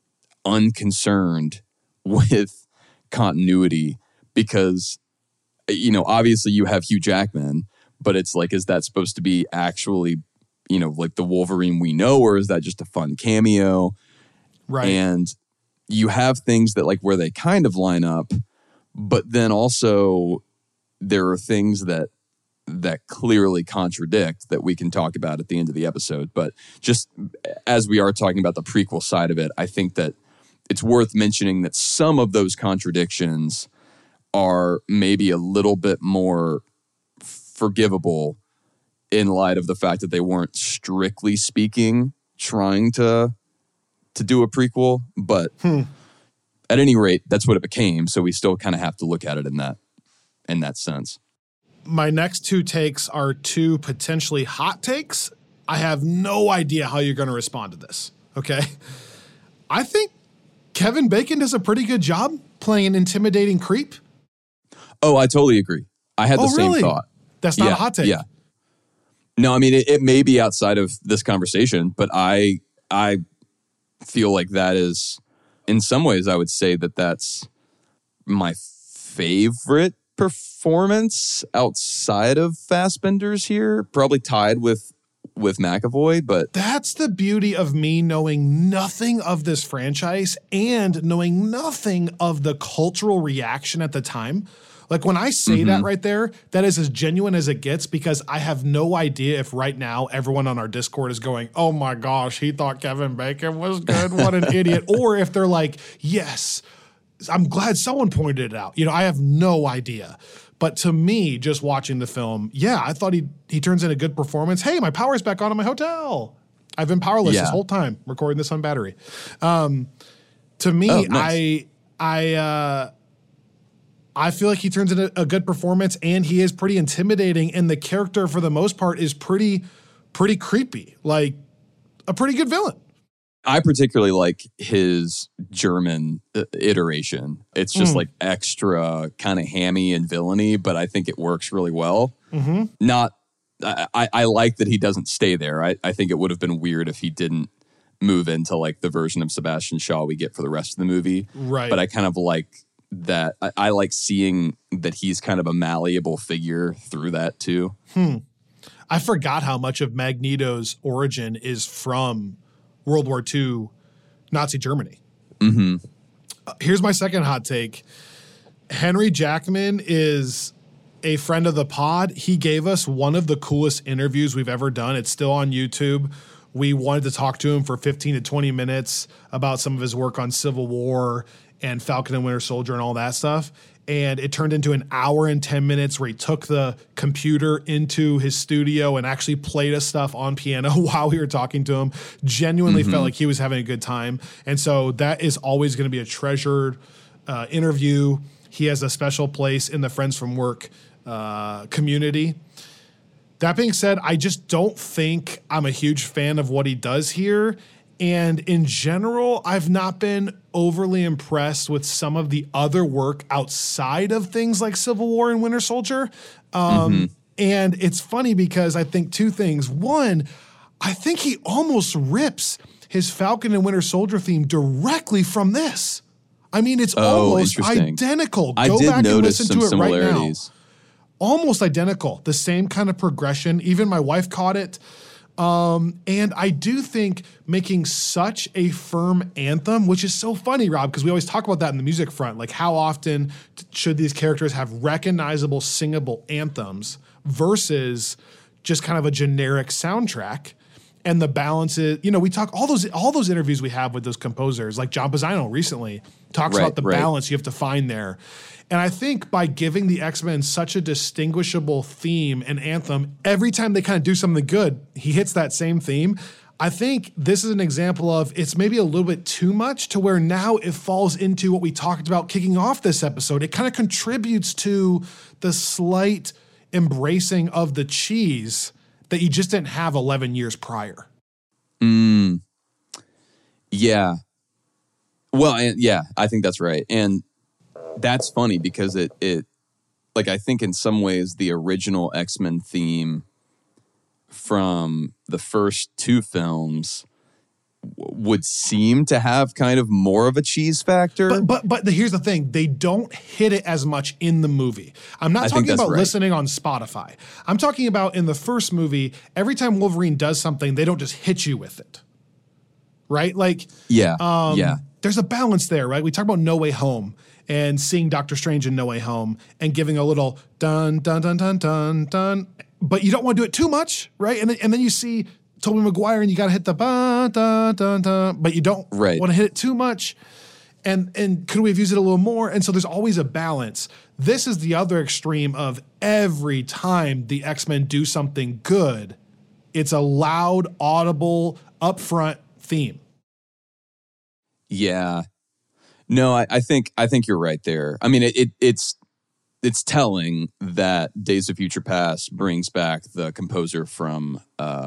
unconcerned with continuity because, obviously you have Hugh Jackman, but it's like, is that supposed to be actually, like the Wolverine we know, or is that just a fun cameo? Right. And you have things that where they kind of line up, but then also there are things that clearly contradict that we can talk about at the end of the episode. But just as we are talking about the prequel side of it, I think that it's worth mentioning that some of those contradictions are maybe a little bit more forgivable in light of the fact that they weren't, strictly speaking, trying to do a prequel, but at any rate, that's what it became. So we still kind of have to look at it in that sense. My next two takes are two potentially hot takes. I have no idea how you're going to respond to this. Okay. I think Kevin Bacon does a pretty good job playing an intimidating creep. Oh, I totally agree. I had the same thought. That's not a hot take. Yeah. No, I mean, it may be outside of this conversation, but I feel like that is, in some ways, I would say that that's my favorite performance outside of Fassbender's here, probably tied with McAvoy, but that's the beauty of me knowing nothing of this franchise and knowing nothing of the cultural reaction at the time. Like when I say that right there, that is as genuine as it gets, because I have no idea if right now everyone on our Discord is going, oh my gosh, he thought Kevin Bacon was good. What an idiot. Or if they're like, yes, I'm glad someone pointed it out. You know, I have no idea. But to me, just watching the film, yeah, I thought he turns in a good performance. Hey, my power's back on in my hotel. I've been powerless this whole time, recording this on battery. To me, nice. I feel like he turns in a good performance, and he is pretty intimidating, and the character, for the most part, is pretty creepy, like a pretty good villain. I particularly like his German iteration. It's just like extra kind of hammy and villainy, but I think it works really well. I like that he doesn't stay there. I think it would have been weird if he didn't move into like the version of Sebastian Shaw we get for the rest of the movie. Right. But I kind of like that. I like seeing that he's kind of a malleable figure through that too. I forgot how much of Magneto's origin is from World War II Nazi Germany. Here's my second hot take. Henry Jackman is a friend of the pod. He gave us one of the coolest interviews we've ever done. It's still on YouTube. We wanted to talk to him for 15 to 20 minutes about some of his work on Civil War and Falcon and Winter Soldier and all that stuff. And it turned into an hour and 10 minutes where he took the computer into his studio and actually played us stuff on piano while we were talking to him. Genuinely felt like he was having a good time. And so that is always going to be a treasured interview. He has a special place in the Friends from Work community. That being said, I just don't think I'm a huge fan of what he does here. And in general, I've not been overly impressed with some of the other work outside of things like Civil War and Winter Soldier. And it's funny because I think two things. One, I think he almost rips his Falcon and Winter Soldier theme directly from this. I mean, it's almost identical. Go back and listen to it right now. Almost identical. The same kind of progression. Even my wife caught it. And I do think making such a firm anthem, which is so funny, Rob, because we always talk about that in the music front, like how often should these characters have recognizable, singable anthems versus just kind of a generic soundtrack. And the balance is, you know, we talk all those interviews we have with those composers, like John Pisano recently talks about the balance you have to find there. And I think by giving the X-Men such a distinguishable theme and anthem, every time they kind of do something good, he hits that same theme. I think this is an example of it's maybe a little bit too much to where now it falls into what we talked about kicking off this episode. It kind of contributes to the slight embracing of the cheese that you just didn't have 11 years prior. Yeah. Well, I think that's right. And that's funny because it like I think in some ways the original X-Men theme from the first two films would seem to have kind of more of a cheese factor. But here's the thing. They don't hit it as much in the movie. I'm not talking about listening on Spotify. I'm talking about in the first movie, every time Wolverine does something, they don't just hit you with it. Right? Like, there's a balance there, right? We talk about No Way Home and seeing Doctor Strange in No Way Home and giving a little dun, dun, dun, dun, dun, dun. But you don't want to do it too much, right? And then you see Tobey Maguire and you got to hit the dun, dun, dun, dun, but you don't want to hit it too much. And could we have used it a little more? And so there's always a balance. This is the other extreme of every time the X-Men do something good, It's a loud, audible, upfront theme. Yeah. No, I think you're right there. I mean, it's telling that Days of Future Past brings back the composer from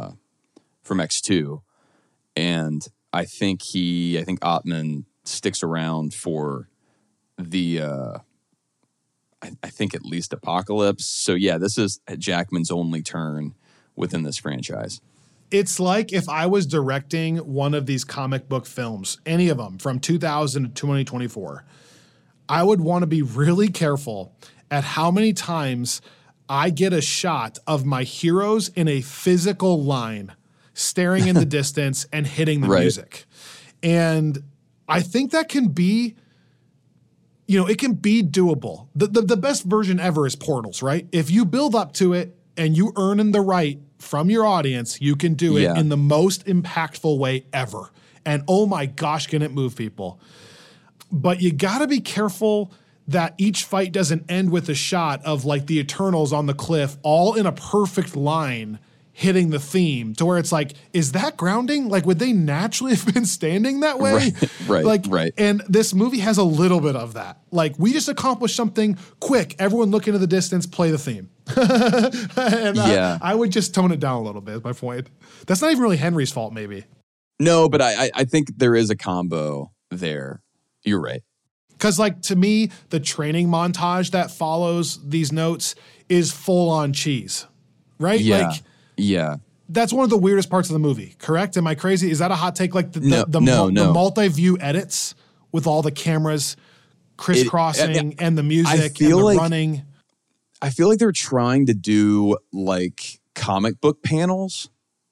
X2, and I think Ottman sticks around for the I think at least Apocalypse. So yeah, this is Jackman's only turn within this franchise. It's like if I was directing one of these comic book films, any of them from 2000 to 2024, I would want to be really careful at how many times I get a shot of my heroes in a physical line staring in the distance and hitting the music. And I think that can be, it can be doable. The best version ever is Portals, right? If you build up to it and you earn the right from your audience, you can do it in the most impactful way ever. And oh my gosh, can it move people. But you got to be careful that each fight doesn't end with a shot of like the Eternals on the cliff, all in a perfect line, hitting the theme to where it's like, is that grounding? Like, would they naturally have been standing that way? Right. And this movie has a little bit of that. Like, we just accomplished something quick. Everyone look into the distance, play the theme. And I would just tone it down a little bit, is my point. That's not even really Henry's fault, maybe. No, but I think there is a combo there. You're right. Because, like, to me, the training montage that follows these notes is full on cheese, right? Yeah. Like, that's one of the weirdest parts of the movie, correct? Am I crazy? Is that a hot take? Like the multi-view edits with all the cameras crisscrossing and the music and the running. I feel like they're trying to do like comic book panels,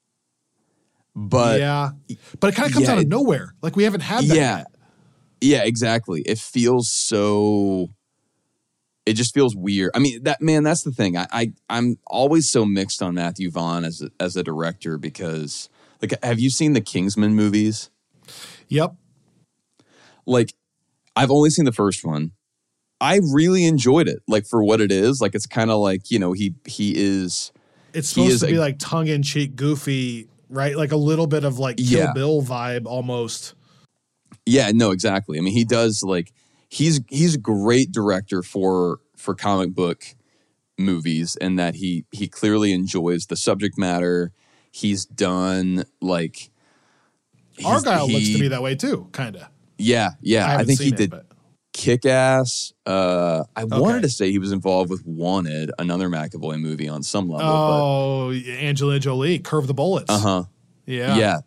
but it kind of comes out of nowhere. Like we haven't had that yet. Yeah, exactly. It just feels weird. I mean, that's the thing. I'm always so mixed on Matthew Vaughn as a director because, like, have you seen the Kingsman movies? Yep. Like, I've only seen the first one. I really enjoyed it, like, for what it is. Like, it's kind of like, he is... It's supposed to be, like, tongue-in-cheek, goofy, right? Like, a little bit of, like, Kill Bill vibe, almost. Yeah, no, exactly. I mean, he does, like... He's a great director for comic book movies, and that he clearly enjoys the subject matter. He's done, like... Argyle looks to be that way, too, kind of. Yeah. I think he did... Kick-Ass. I wanted to say he was involved with Wanted, another McAvoy movie on some level. Oh, but, Angelina Jolie, Curve the Bullets. Yeah.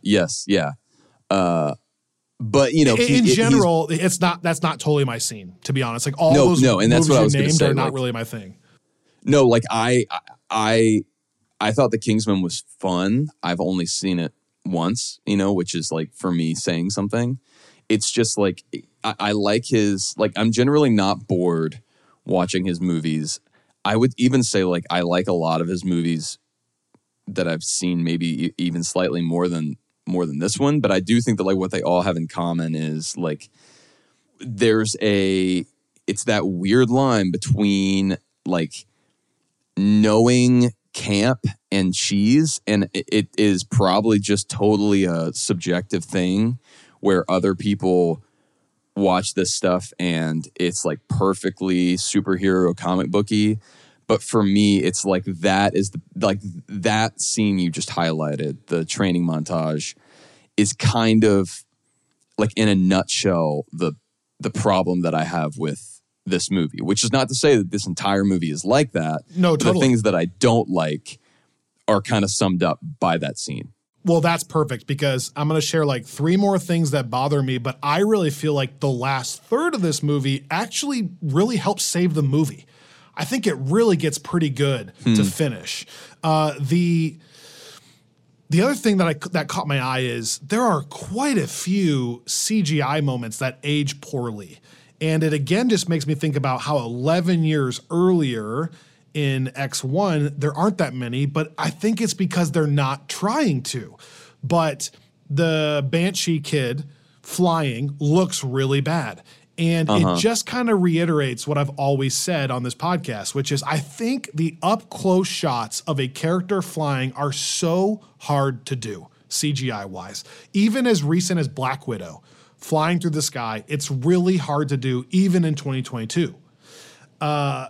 But in general, that's not totally my scene, to be honest. Like all those and that's movies what I was named say, are not really my thing. No, like I thought The Kingsman was fun. I've only seen it once, which is like for me saying something. It's just like I like his, like, I'm generally not bored watching his movies. I would even say, like, I like a lot of his movies that I've seen, maybe even slightly more than this one. But I do think that, like, what they all have in common is, like, it's that weird line between, like, knowing camp and cheese, and it is probably just totally a subjective thing where other people watch this stuff and it's like perfectly superhero comic booky. But for me, it's like that is that scene you just highlighted, the training montage, is kind of like, in a nutshell, the problem that I have with this movie, which is not to say that this entire movie is like that. No, totally. The things that I don't like are kind of summed up by that scene. Well, that's perfect, because I'm going to share like 3 more things that bother me, but I really feel like the last third of this movie actually really helps save the movie. I think it really gets pretty good to finish. The other thing that caught my eye is there are quite a few CGI moments that age poorly. And it again just makes me think about how 11 years earlier in X1, there aren't that many, but I think it's because they're not trying to. But the Banshee kid flying looks really bad. And it just kind of reiterates what I've always said on this podcast, which is I think the up close shots of a character flying are so hard to do, CGI wise. Even as recent as Black Widow, flying through the sky, it's really hard to do, even in 2022. So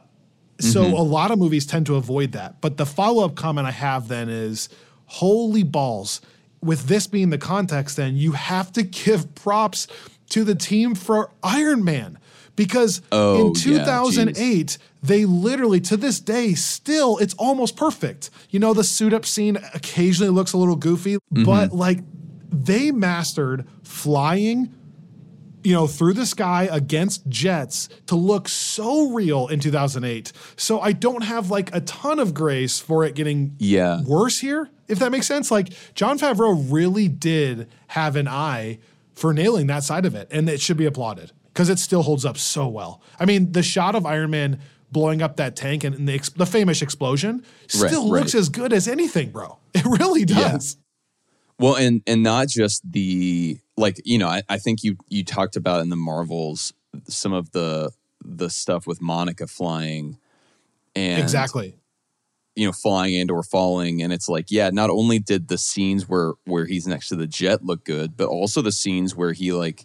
a lot of movies tend to avoid that. But the follow-up comment I have then is, holy balls, with this being the context, then you have to give props to the team for Iron Man, because in 2008, they literally, to this day, still, it's almost perfect. You know, the suit up scene occasionally looks a little goofy, but like they mastered flying, you know, through the sky against jets to look so real in 2008. So I don't have like a ton of grace for it getting worse here, if that makes sense. Like Jon Favreau really did have an eye for nailing that side of it, and it should be applauded because it still holds up so well. I mean, the shot of Iron Man blowing up that tank and the famous explosion still looks as good as anything, bro. It really does. Yeah. Well, and not just the, like, you know, I think you talked about in the Marvels some of the stuff with Monica flying and exactly, you know, flying and or falling. And it's like, yeah, not only did the scenes where he's next to the jet look good, but also the scenes where he like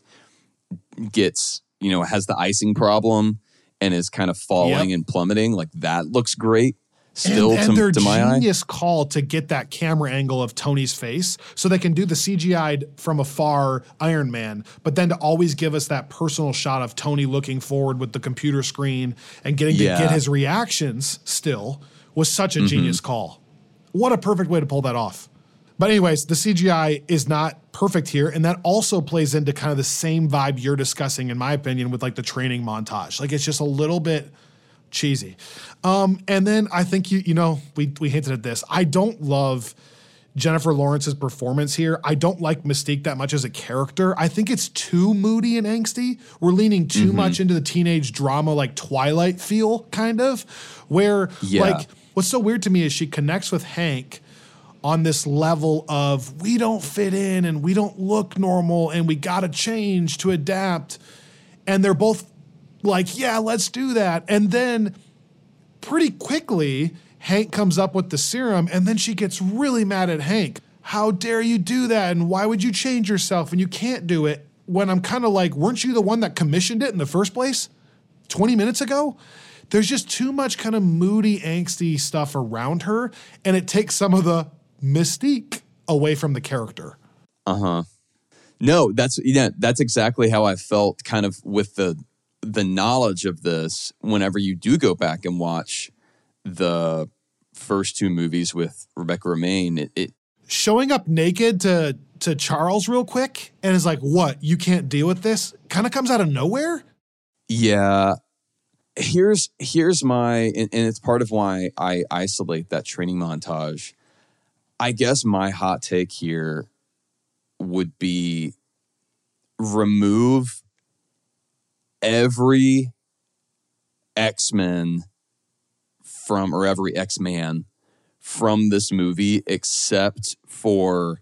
gets, you know, has the icing problem and is kind of falling and plummeting. Like that looks great. Still, and their to my eye, genius call to get that camera angle of Tony's face so they can do the CGI'd from afar Iron Man, but then to always give us that personal shot of Tony looking forward with the computer screen and getting to get his reactions still was such a genius call. What a perfect way to pull that off. But anyways, the CGI is not perfect here, and that also plays into kind of the same vibe you're discussing, in my opinion, with like the training montage. Like it's just a little bit cheesy. And then I think you know, we hinted at this. I don't love Jennifer Lawrence's performance here. I don't like Mystique that much as a character. I think it's too moody and angsty. We're leaning too much into the teenage drama, like Twilight feel, kind of, where like what's so weird to me is she connects with Hank on this level of we don't fit in and we don't look normal and we got to change to adapt. And they're both like, yeah, let's do that. And then pretty quickly, Hank comes up with the serum and then she gets really mad at Hank. How dare you do that? And why would you change yourself? And you can't do it. When I'm kind of like, weren't you the one that commissioned it in the first place 20 minutes ago? There's just too much kind of moody, angsty stuff around her. And it takes some of the mystique away from the character. No, that's exactly how I felt kind of with the knowledge of this whenever you do go back and watch the first two movies with Rebecca Romijn. It showing up naked to Charles real quick and is like, what, you can't deal with this? Kind of comes out of nowhere. Yeah. Here's my, and it's part of why I isolate that training montage. I guess my hot take here would be remove every X-Men or every X-Man from this movie except for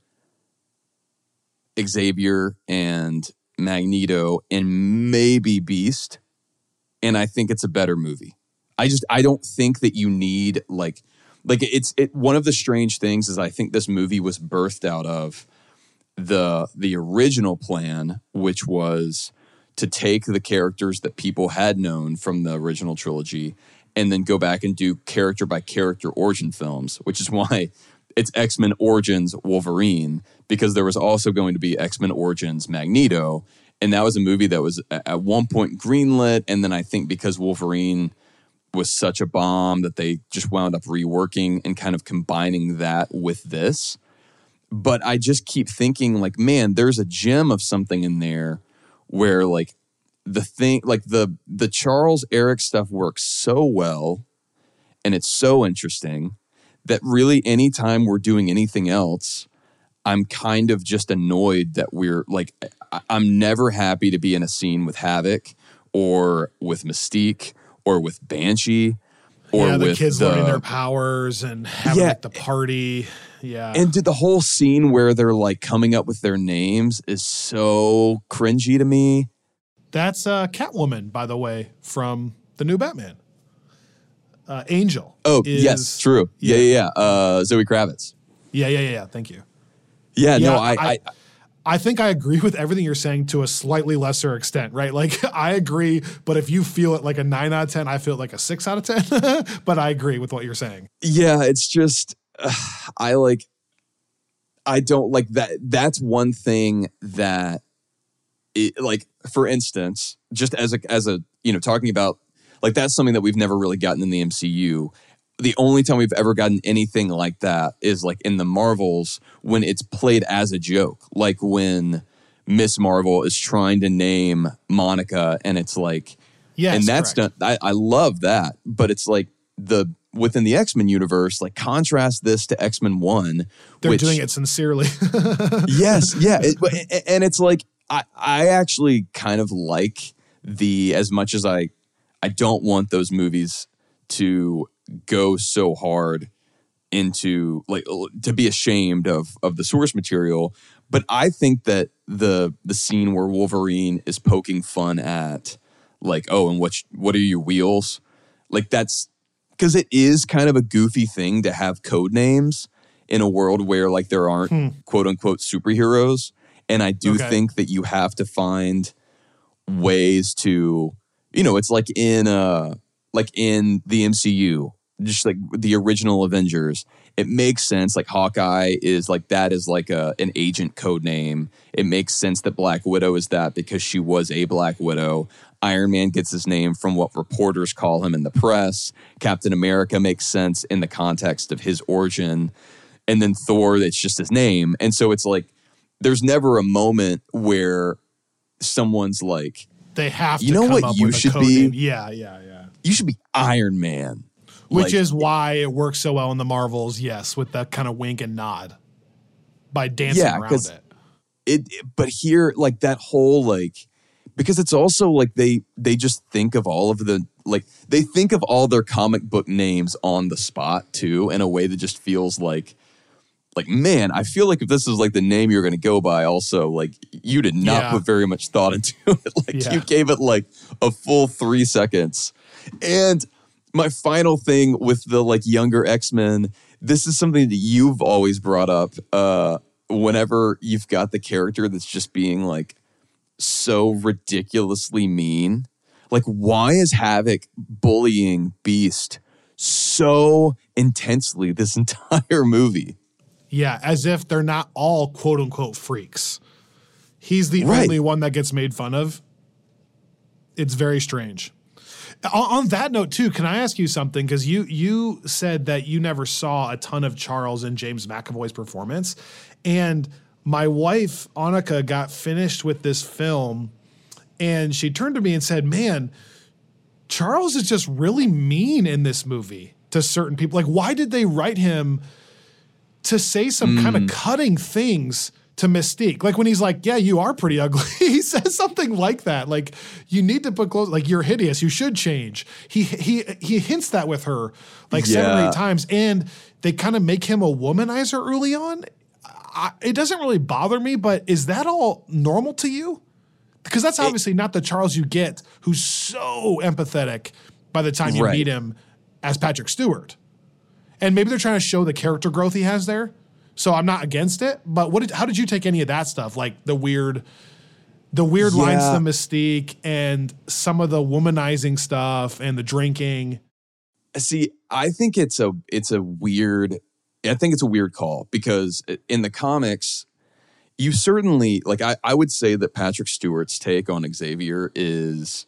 Xavier and Magneto and maybe Beast. And I think it's a better movie. I don't think that you need like one of the strange things is I think this movie was birthed out of the original plan, which was to take the characters that people had known from the original trilogy and then go back and do character by character origin films, which is why it's X-Men Origins Wolverine, because there was also going to be X-Men Origins Magneto. And that was a movie that was at one point greenlit. And then I think because Wolverine was such a bomb that they just wound up reworking and kind of combining that with this. But I just keep thinking like, man, there's a gem of something in there where like the thing, like the Charles Eric stuff works so well and it's so interesting that really anytime we're doing anything else, I'm kind of just annoyed that we're like, I'm never happy to be in a scene with Havoc or with Mystique or with Banshee or the with kids learning their powers and having like the party. Yeah. And the whole scene where they're like coming up with their names is so cringy to me. That's Catwoman, by the way, from the new Batman. Angel. Oh, yes, true. Yeah. Zoe Kravitz. Yeah. Thank you. Yeah, no, I think I agree with everything you're saying to a slightly lesser extent, right? Like, I agree, but if you feel it like a 9 out of 10, I feel it like a 6 out of 10. But I agree with what you're saying. Yeah, it's just, I don't like that. That's one thing that, like, for instance, just as a talking about, like, that's something that we've never really gotten in the MCU. The only time we've ever gotten anything like that is like in the Marvels when it's played as a joke. Like when Miss Marvel is trying to name Monica and it's like, yes, and that's correct. done. I love that, but it's like within the X-Men universe, like contrast this to X-Men 1. They're doing it sincerely. Yes. Yeah. And it's like, I actually kind of like as much as I don't want those movies to go so hard into like to be ashamed of the source material, but I think that the scene where Wolverine is poking fun at like, oh, and what are your wheels, like, that's because it is kind of a goofy thing to have code names in a world where like there aren't quote unquote superheroes, and I do think that you have to find ways to, it's like in the MCU, just like the original Avengers, it makes sense. Like Hawkeye is like, that is like an agent code name. It makes sense that Black Widow is that because she was a Black Widow. Iron Man gets his name from what reporters call him in the press. Captain America makes sense in the context of his origin. And then Thor, it's just his name. And so it's like, there's never a moment where someone's like, they have to, come what up you with should a code be? name? Yeah. You should be Iron Man. Which is why it works so well in the Marvels, yes, with that kind of wink and nod by dancing around it. But here, like that whole, like, because it's also like they just think of all of they think of all their comic book names on the spot too, in a way that just feels like, man, I feel like if this is like the name you're going to go by, also like you did not put very much thought into it. Like you gave it like a full 3 seconds. And my final thing with the like younger X-Men, this is something that you've always brought up whenever you've got the character that's just being like so ridiculously mean. Like, why is Havoc bullying Beast so intensely this entire movie? Yeah, as if they're not all quote unquote freaks. He's the only one that gets made fun of. It's very strange. On that note, too, can I ask you something? Because you said that you never saw a ton of Charles and James McAvoy's performance. And my wife, Annika, got finished with this film, and she turned to me and said, man, Charles is just really mean in this movie to certain people. Like, why did they write him to say some kind of cutting things to Mystique? Like when he's like, yeah, you are pretty ugly. He says something like that. Like, you need to put clothes, like, you're hideous. You should change. He hints that with her like 7 or 8 times. And they kind of make him a womanizer early on. It doesn't really bother me, but is that all normal to you? Because that's obviously not the Charles you get, who's so empathetic by the time you meet him as Patrick Stewart. And maybe they're trying to show the character growth he has there. So I'm not against it, but how did you take any of that stuff? Like the weird lines to Mystique and some of the womanizing stuff and the drinking. See, I think it's a weird call, because in the comics, you certainly, like, I would say that Patrick Stewart's take on Xavier is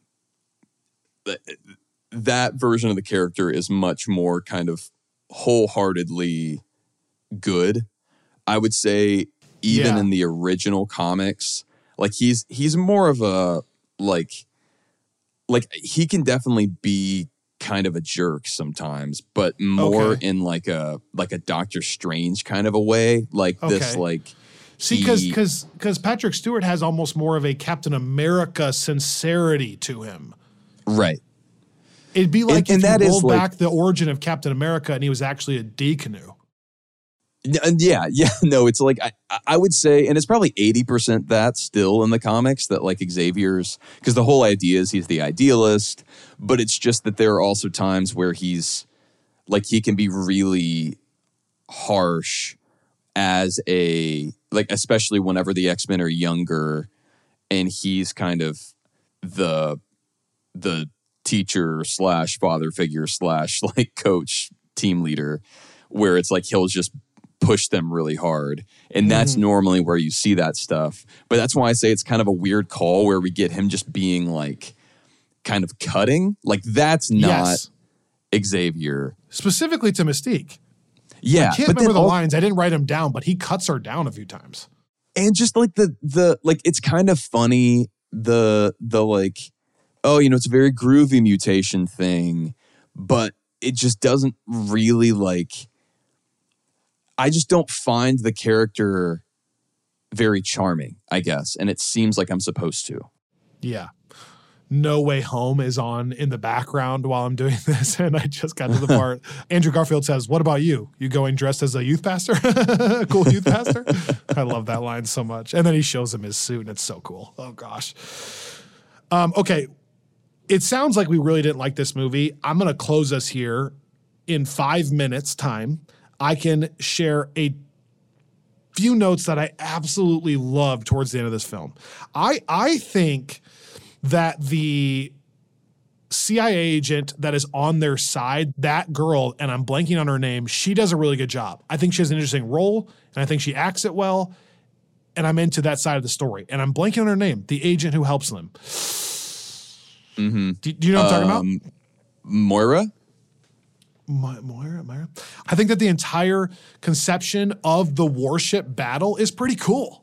that version of the character is much more kind of wholeheartedly good. I would say even in the original comics, like he's more of a like he can definitely be kind of a jerk sometimes, but more in like a Doctor Strange kind of a way, like this, like, see, because Patrick Stewart has almost more of a Captain America sincerity to him, right? It'd be like if you rolled back the origin of Captain America and he was actually a Deaconu. No, it's like I would say, and it's probably 80% that still in the comics, that like Xavier's, because the whole idea is he's the idealist, but it's just that there are also times where he's like, he can be really harsh as a, like, especially whenever the X-Men are younger and he's kind of the teacher / father figure / like coach, team leader, where it's like he'll just push them really hard. And that's normally where you see that stuff. But that's why I say it's kind of a weird call where we get him just being like kind of cutting. Like that's not Xavier. Specifically to Mystique. Yeah. I can't remember the lines. I didn't write them down, but he cuts her down a few times. And just like the like, it's kind of funny, the like, oh, you know, it's a very groovy mutation thing, but it just doesn't really like, I just don't find the character very charming, I guess. And it seems like I'm supposed to. Yeah. No Way Home is on in the background while I'm doing this. And I just got to the part. Andrew Garfield says, "What about you? You going dressed as a youth pastor? A cool youth pastor?" I love that line so much. And then he shows him his suit and it's so cool. Oh gosh. Okay. It sounds like we really didn't like this movie. I'm going to close us here in 5 minutes time. I can share a few notes that I absolutely love towards the end of this film. I think that the CIA agent that is on their side, that girl, and I'm blanking on her name, she does a really good job. I think she has an interesting role, and I think she acts it well, and I'm into that side of the story. And I'm blanking on her name, the agent who helps them. Mm-hmm. Do you know what I'm talking about? Moira? Moira? I think that the entire conception of the warship battle is pretty cool.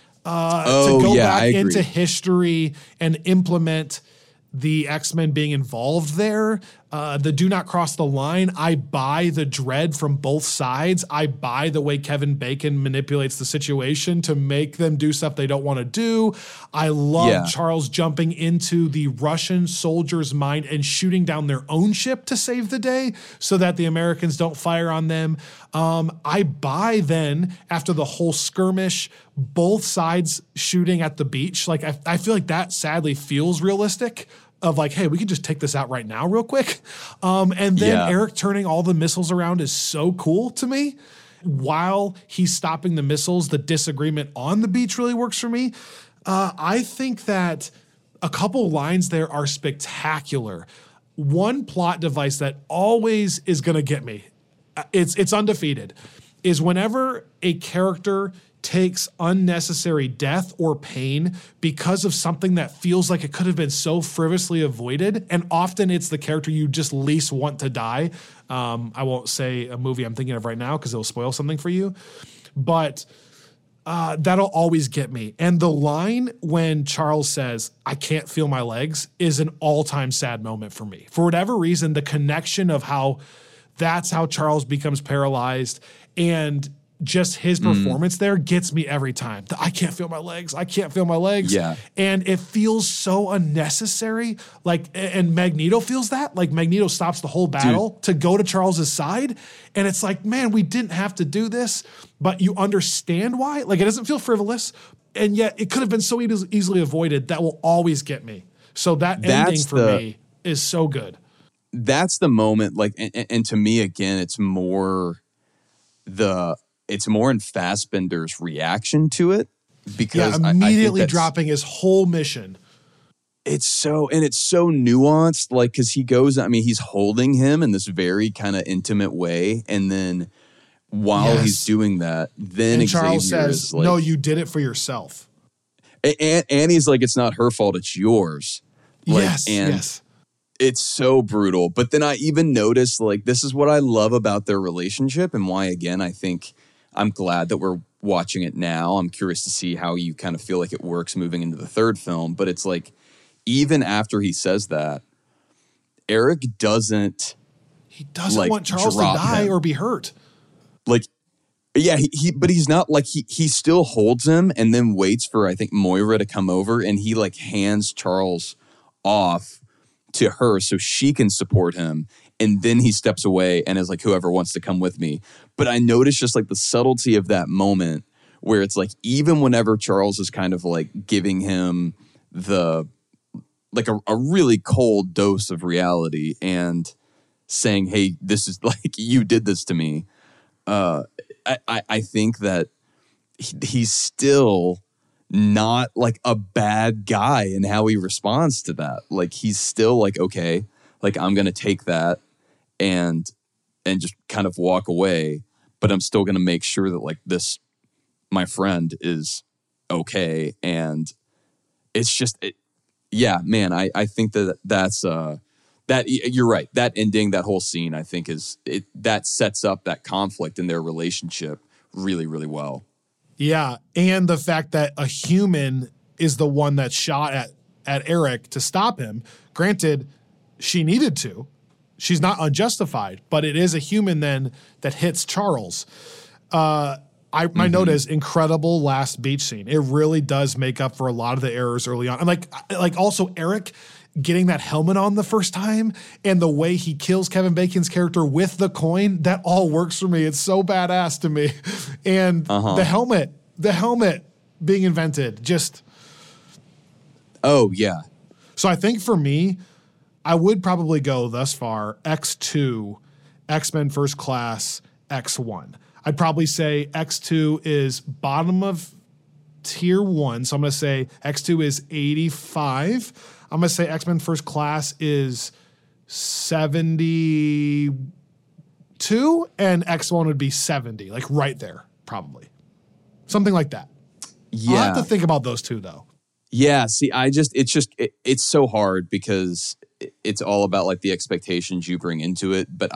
To go back into history and implement the X-Men being involved there, the do not cross the line. I buy the dread from both sides. I buy the way Kevin Bacon manipulates the situation to make them do stuff they don't want to do. I love Charles jumping into the Russian soldier's mind and shooting down their own ship to save the day so that the Americans don't fire on them. I buy then, after the whole skirmish, both sides shooting at the beach. Like I feel like that sadly feels realistic. Of like, hey, we can just take this out right now real quick. And then Eric turning all the missiles around is so cool to me. While he's stopping the missiles, the disagreement on the beach really works for me. I think that a couple lines there are spectacular. One plot device that always is going to get me, it's undefeated, is whenever a character takes unnecessary death or pain because of something that feels like it could have been so frivolously avoided. And often it's the character you just least want to die. I won't say a movie I'm thinking of right now because it'll spoil something for you. But that'll always get me. And the line when Charles says, "I can't feel my legs," is an all-time sad moment for me. For whatever reason, the connection of how that's how Charles becomes paralyzed and just his performance there gets me every time. I can't feel my legs. I can't feel my legs. Yeah. And it feels so unnecessary. Like, and Magneto feels that. Like, Magneto stops the whole battle to go to Charles's side. And it's like, man, we didn't have to do this, but you understand why. Like, it doesn't feel frivolous. And yet it could have been so easily avoided. That will always get me. So that ending for me is so good. That's the moment. Like, and to me, again, it's more in Fassbender's reaction to it, because immediately I dropping his whole mission. It's so nuanced, like, because he goes, I mean, he's holding him in this very kind of intimate way. And then while he's doing that, then and Charles Xavier says, is like, "No, you did it for yourself." And he's like, "It's not her fault, it's yours." Like, yes. It's so brutal. But then I even noticed, like, this is what I love about their relationship and why, again, I think I'm glad that we're watching it now. I'm curious to see how you kind of feel like it works moving into the third film. But it's like, even after he says that, Eric doesn't... He doesn't want Charles to die or be hurt. Like, yeah, but he's not, like, he still holds him and then waits for, I think, Moira to come over, and he, like, hands Charles off to her so she can support him. And then he steps away and is like, whoever wants to come with me. But I noticed just like the subtlety of that moment where it's like, even whenever Charles is kind of like giving him the, like a really cold dose of reality and saying, hey, this is like, you did this to me. I think that he's still not like a bad guy in how he responds to that. Like he's still like, okay, like I'm going to take that and just kind of walk away, but I'm still going to make sure that like this, my friend is okay. And it's just, yeah, man, I think that's that you're right. That ending, that whole scene, I think that sets up that conflict in their relationship really, really well. Yeah, and the fact that a human is the one that shot at Eric to stop him. Granted, she needed to. She's not unjustified, but it is a human then that hits Charles. My note is incredible last beach scene. It really does make up for a lot of the errors early on. And like also Eric getting that helmet on the first time and the way he kills Kevin Bacon's character with the coin, that all works for me. It's so badass to me. And the helmet being invented, just. Oh, yeah. So I think for me, I would probably go thus far X2, X-Men First Class, X1. I'd probably say X2 is bottom of tier 1. So I'm going to say X2 is 85. I'm going to say X-Men First Class is 72, and X1 would be 70, like right there, probably. Something like that. Yeah. I'll have to think about those two, though. Yeah, see, it's so hard because it's all about like the expectations you bring into it. But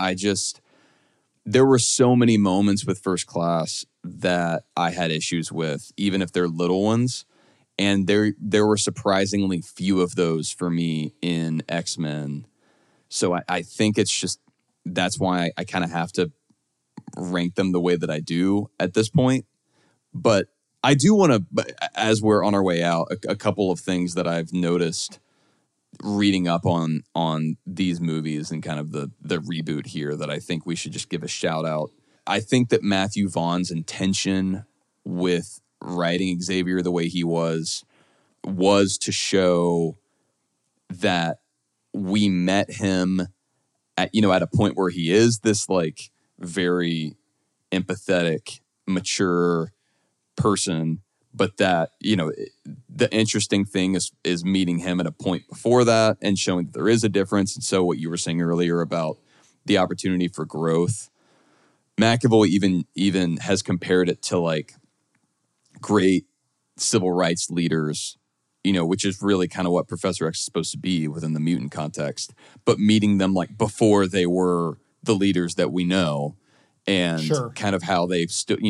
there were so many moments with First Class that I had issues with, even if they're little ones. And there were surprisingly few of those for me in X-Men. So I think it's just, that's why I kind of have to rank them the way that I do at this point. But I do want to, as we're on our way out, a couple of things that I've noticed reading up on these movies and kind of the reboot here that I think we should just give a shout out. I think that Matthew Vaughn's intention with writing Xavier the way he was to show that we met him at a point where he is this like very empathetic, mature person, but that, the interesting thing is meeting him at a point before that and showing that there is a difference. And so what you were saying earlier about the opportunity for growth, McAvoy even has compared it to like great civil rights leaders, which is really kind of what Professor X is supposed to be within the mutant context, but meeting them like before they were the leaders that we know and kind of how they've stood,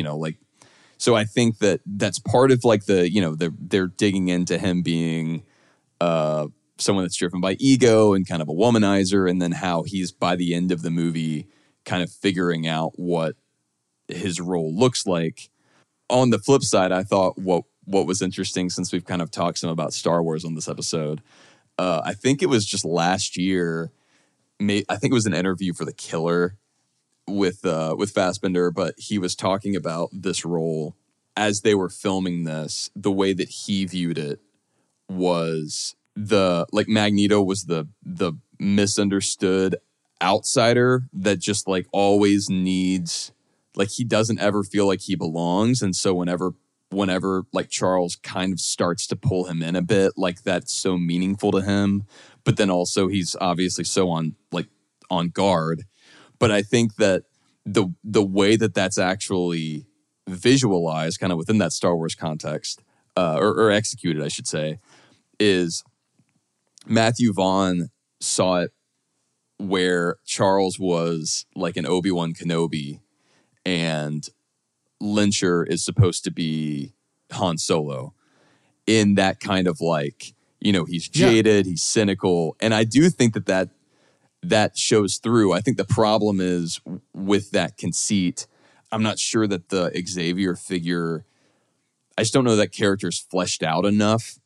so I think that's part of like they're digging into him being someone that's driven by ego and kind of a womanizer, and then how he's by the end of the movie kind of figuring out what his role looks like. On the flip side, I thought what was interesting, since we've kind of talked some about Star Wars on this episode, I think it was just last year, I think it was an interview for The Killer with Fassbender, but he was talking about this role as they were filming this. The way that he viewed it was Magneto was the misunderstood outsider that just like always needs, like he doesn't ever feel like he belongs. And so whenever like Charles kind of starts to pull him in a bit, like that's so meaningful to him. But then also he's obviously so on guard. But I think that the way that that's actually visualized kind of within that Star Wars context, or executed, I should say, is Matthew Vaughn saw it where Charles was like an Obi-Wan Kenobi and Lyncher is supposed to be Han Solo, in that kind of like, he's jaded, he's cynical. And I do think that shows through. I think the problem is with that conceit, I'm not sure that the Xavier figure, I just don't know that character's fleshed out enough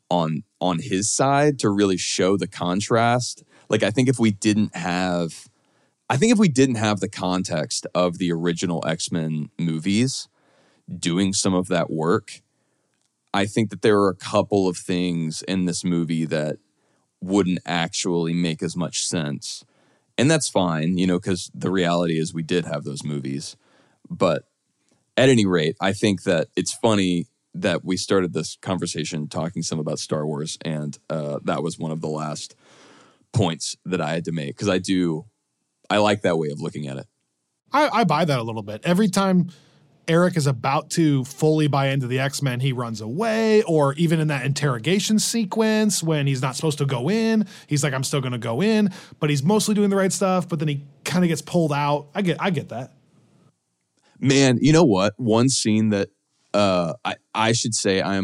on his side to really show the contrast. Like, I think if we didn't have I think if we didn't have the context of the original X-Men movies doing some of that work, I think that there are a couple of things in this movie that wouldn't actually make as much sense. And that's fine, because the reality is we did have those movies. But at any rate, I think that it's funny that we started this conversation talking some about Star Wars, and that was one of the last points that I had to make, because I like that way of looking at it. I buy that a little bit. Every time Eric is about to fully buy into the X-Men, he runs away, or even in that interrogation sequence when he's not supposed to go in, he's like, I'm still going to go in, but he's mostly doing the right stuff, but then he kind of gets pulled out. I get that. Man, you know what? One scene that I should say I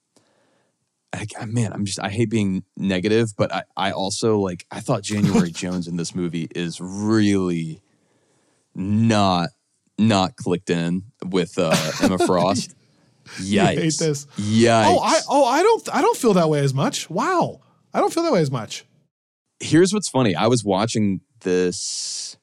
hate being negative, but I also I thought January Jones in this movie is really not clicked in with Emma Frost. Yikes. You hate this. Yikes. I don't feel that way as much. Wow. I don't feel that way as much. Here's what's funny. I was watching this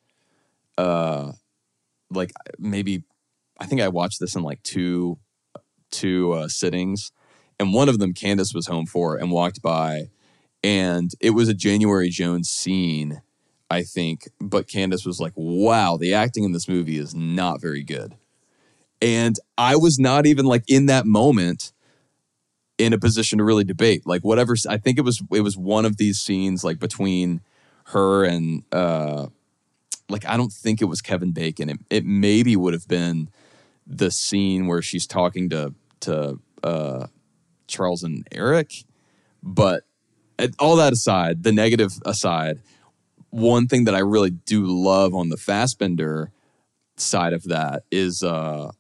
maybe I think I watched this in two sittings, and one of them Candace was home for and walked by, and it was a January Jones scene, I think, but Candace was like, wow, the acting in this movie is not very good. And I was not even in that moment in a position to really debate. Whatever, I think it was one of these scenes between her and I don't think it was Kevin Bacon. It maybe would have been the scene where she's talking to Charles and Eric. But all that aside, the negative aside, one thing that I really do love on the Fassbender side of that is, the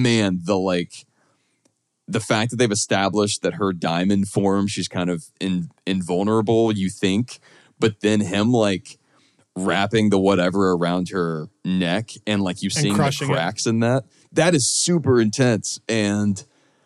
fact that they've established that her diamond form, she's kind of invulnerable, you think, but then him wrapping the whatever around her neck and you seeing the cracks in that is super intense. And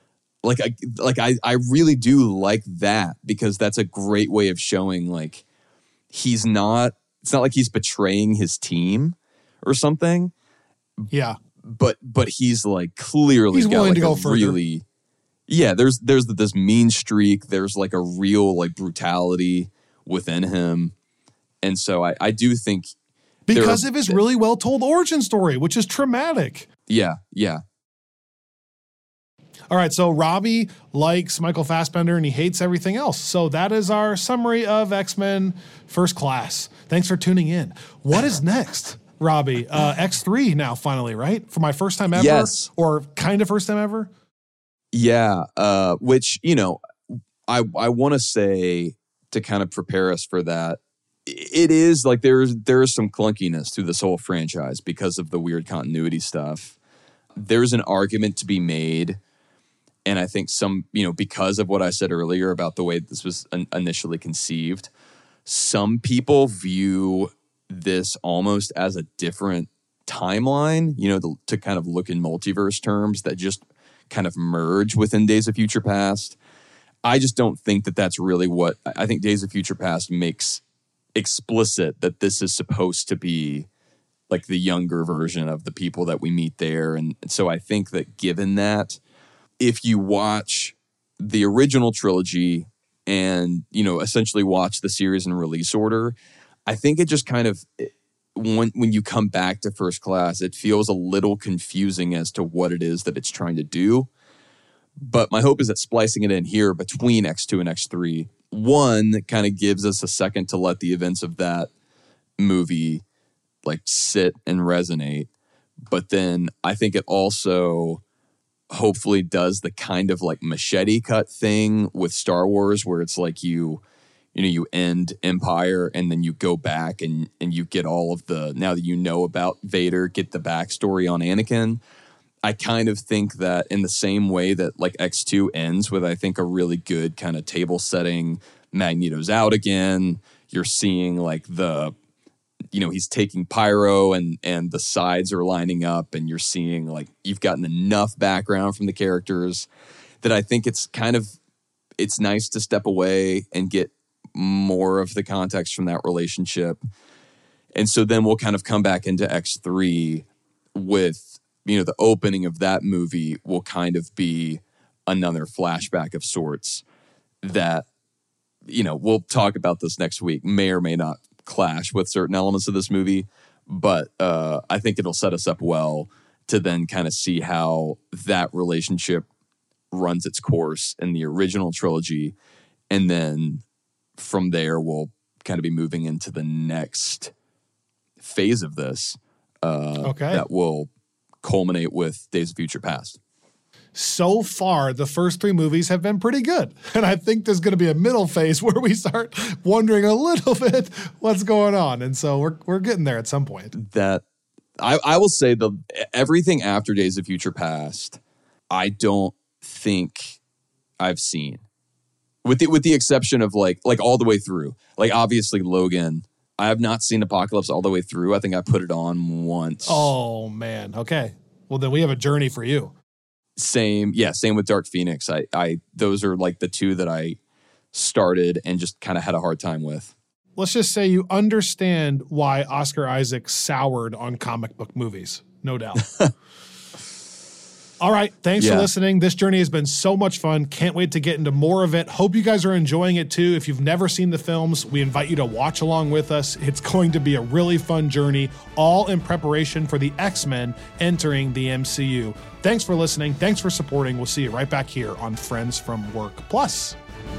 I really do like that, because that's a great way of showing it's not like he's betraying his team or something. Yeah. But he's clearly he's willing to go really, yeah, there's this mean streak. There's a real brutality within him. And so I do think because of his really well told origin story, which is traumatic. Yeah. Yeah. All right, so Robbie likes Michael Fassbender and he hates everything else. So that is our summary of X-Men First Class. Thanks for tuning in. What is next, Robbie? X3 now, finally, right? For my first time ever? Yes. Or kind of first time ever? Yeah, which, I want to say, to kind of prepare us for that, it is there's some clunkiness to this whole franchise because of the weird continuity stuff. There's an argument to be made. And I think because of what I said earlier about the way this was initially conceived, some people view this almost as a different timeline, to kind of look in multiverse terms that just kind of merge within Days of Future Past. I just don't think that that's really what I think Days of Future Past makes explicit, that this is supposed to be the younger version of the people that we meet there. And so I think that given that, if you watch the original trilogy and, essentially watch the series in release order, I think it just kind of, when you come back to First Class, it feels a little confusing as to what it is that it's trying to do. But my hope is that splicing it in here between X2 and X3, one, kind of gives us a second to let the events of that movie sit and resonate. But then I think it also hopefully does the kind of machete cut thing with Star Wars, where it's you end Empire and then you go back and you get all of the, now that about Vader, get the backstory on Anakin. I kind of think that in the same way that X2 ends with, I think, a really good kind of table setting, Magneto's out again. You're seeing he's taking Pyro and the sides are lining up, and you're seeing you've gotten enough background from the characters that I think it's nice to step away and get more of the context from that relationship. And so then we'll kind of come back into X3 with, the opening of that movie will kind of be another flashback of sorts that, we'll talk about this next week, may or may not clash with certain elements of this movie. But I think it'll set us up well to then kind of see how that relationship runs its course in the original trilogy. And then from there, we'll kind of be moving into the next phase of this that will culminate with Days of Future Past. So far, the first 3 movies have been pretty good. And I think there's going to be a middle phase where we start wondering a little bit what's going on. And so we're getting there at some point. That I will say everything after Days of Future Past, I don't think I've seen. With the exception of like all the way through. Like obviously Logan, I have not seen Apocalypse all the way through. I think I put it on once. Oh man. Okay. Well then we have a journey for you. Same with Dark Phoenix. I those are like the 2 that I started and just kind of had a hard time with. Let's just say you understand why Oscar Isaac soured on comic book movies. No doubt. All right. Thanks for listening. This journey has been so much fun. Can't wait to get into more of it. Hope you guys are enjoying it too. If you've never seen the films, we invite you to watch along with us. It's going to be a really fun journey, all in preparation for the X-Men entering the MCU. Thanks for listening. Thanks for supporting. We'll see you right back here on Friends from Work Plus.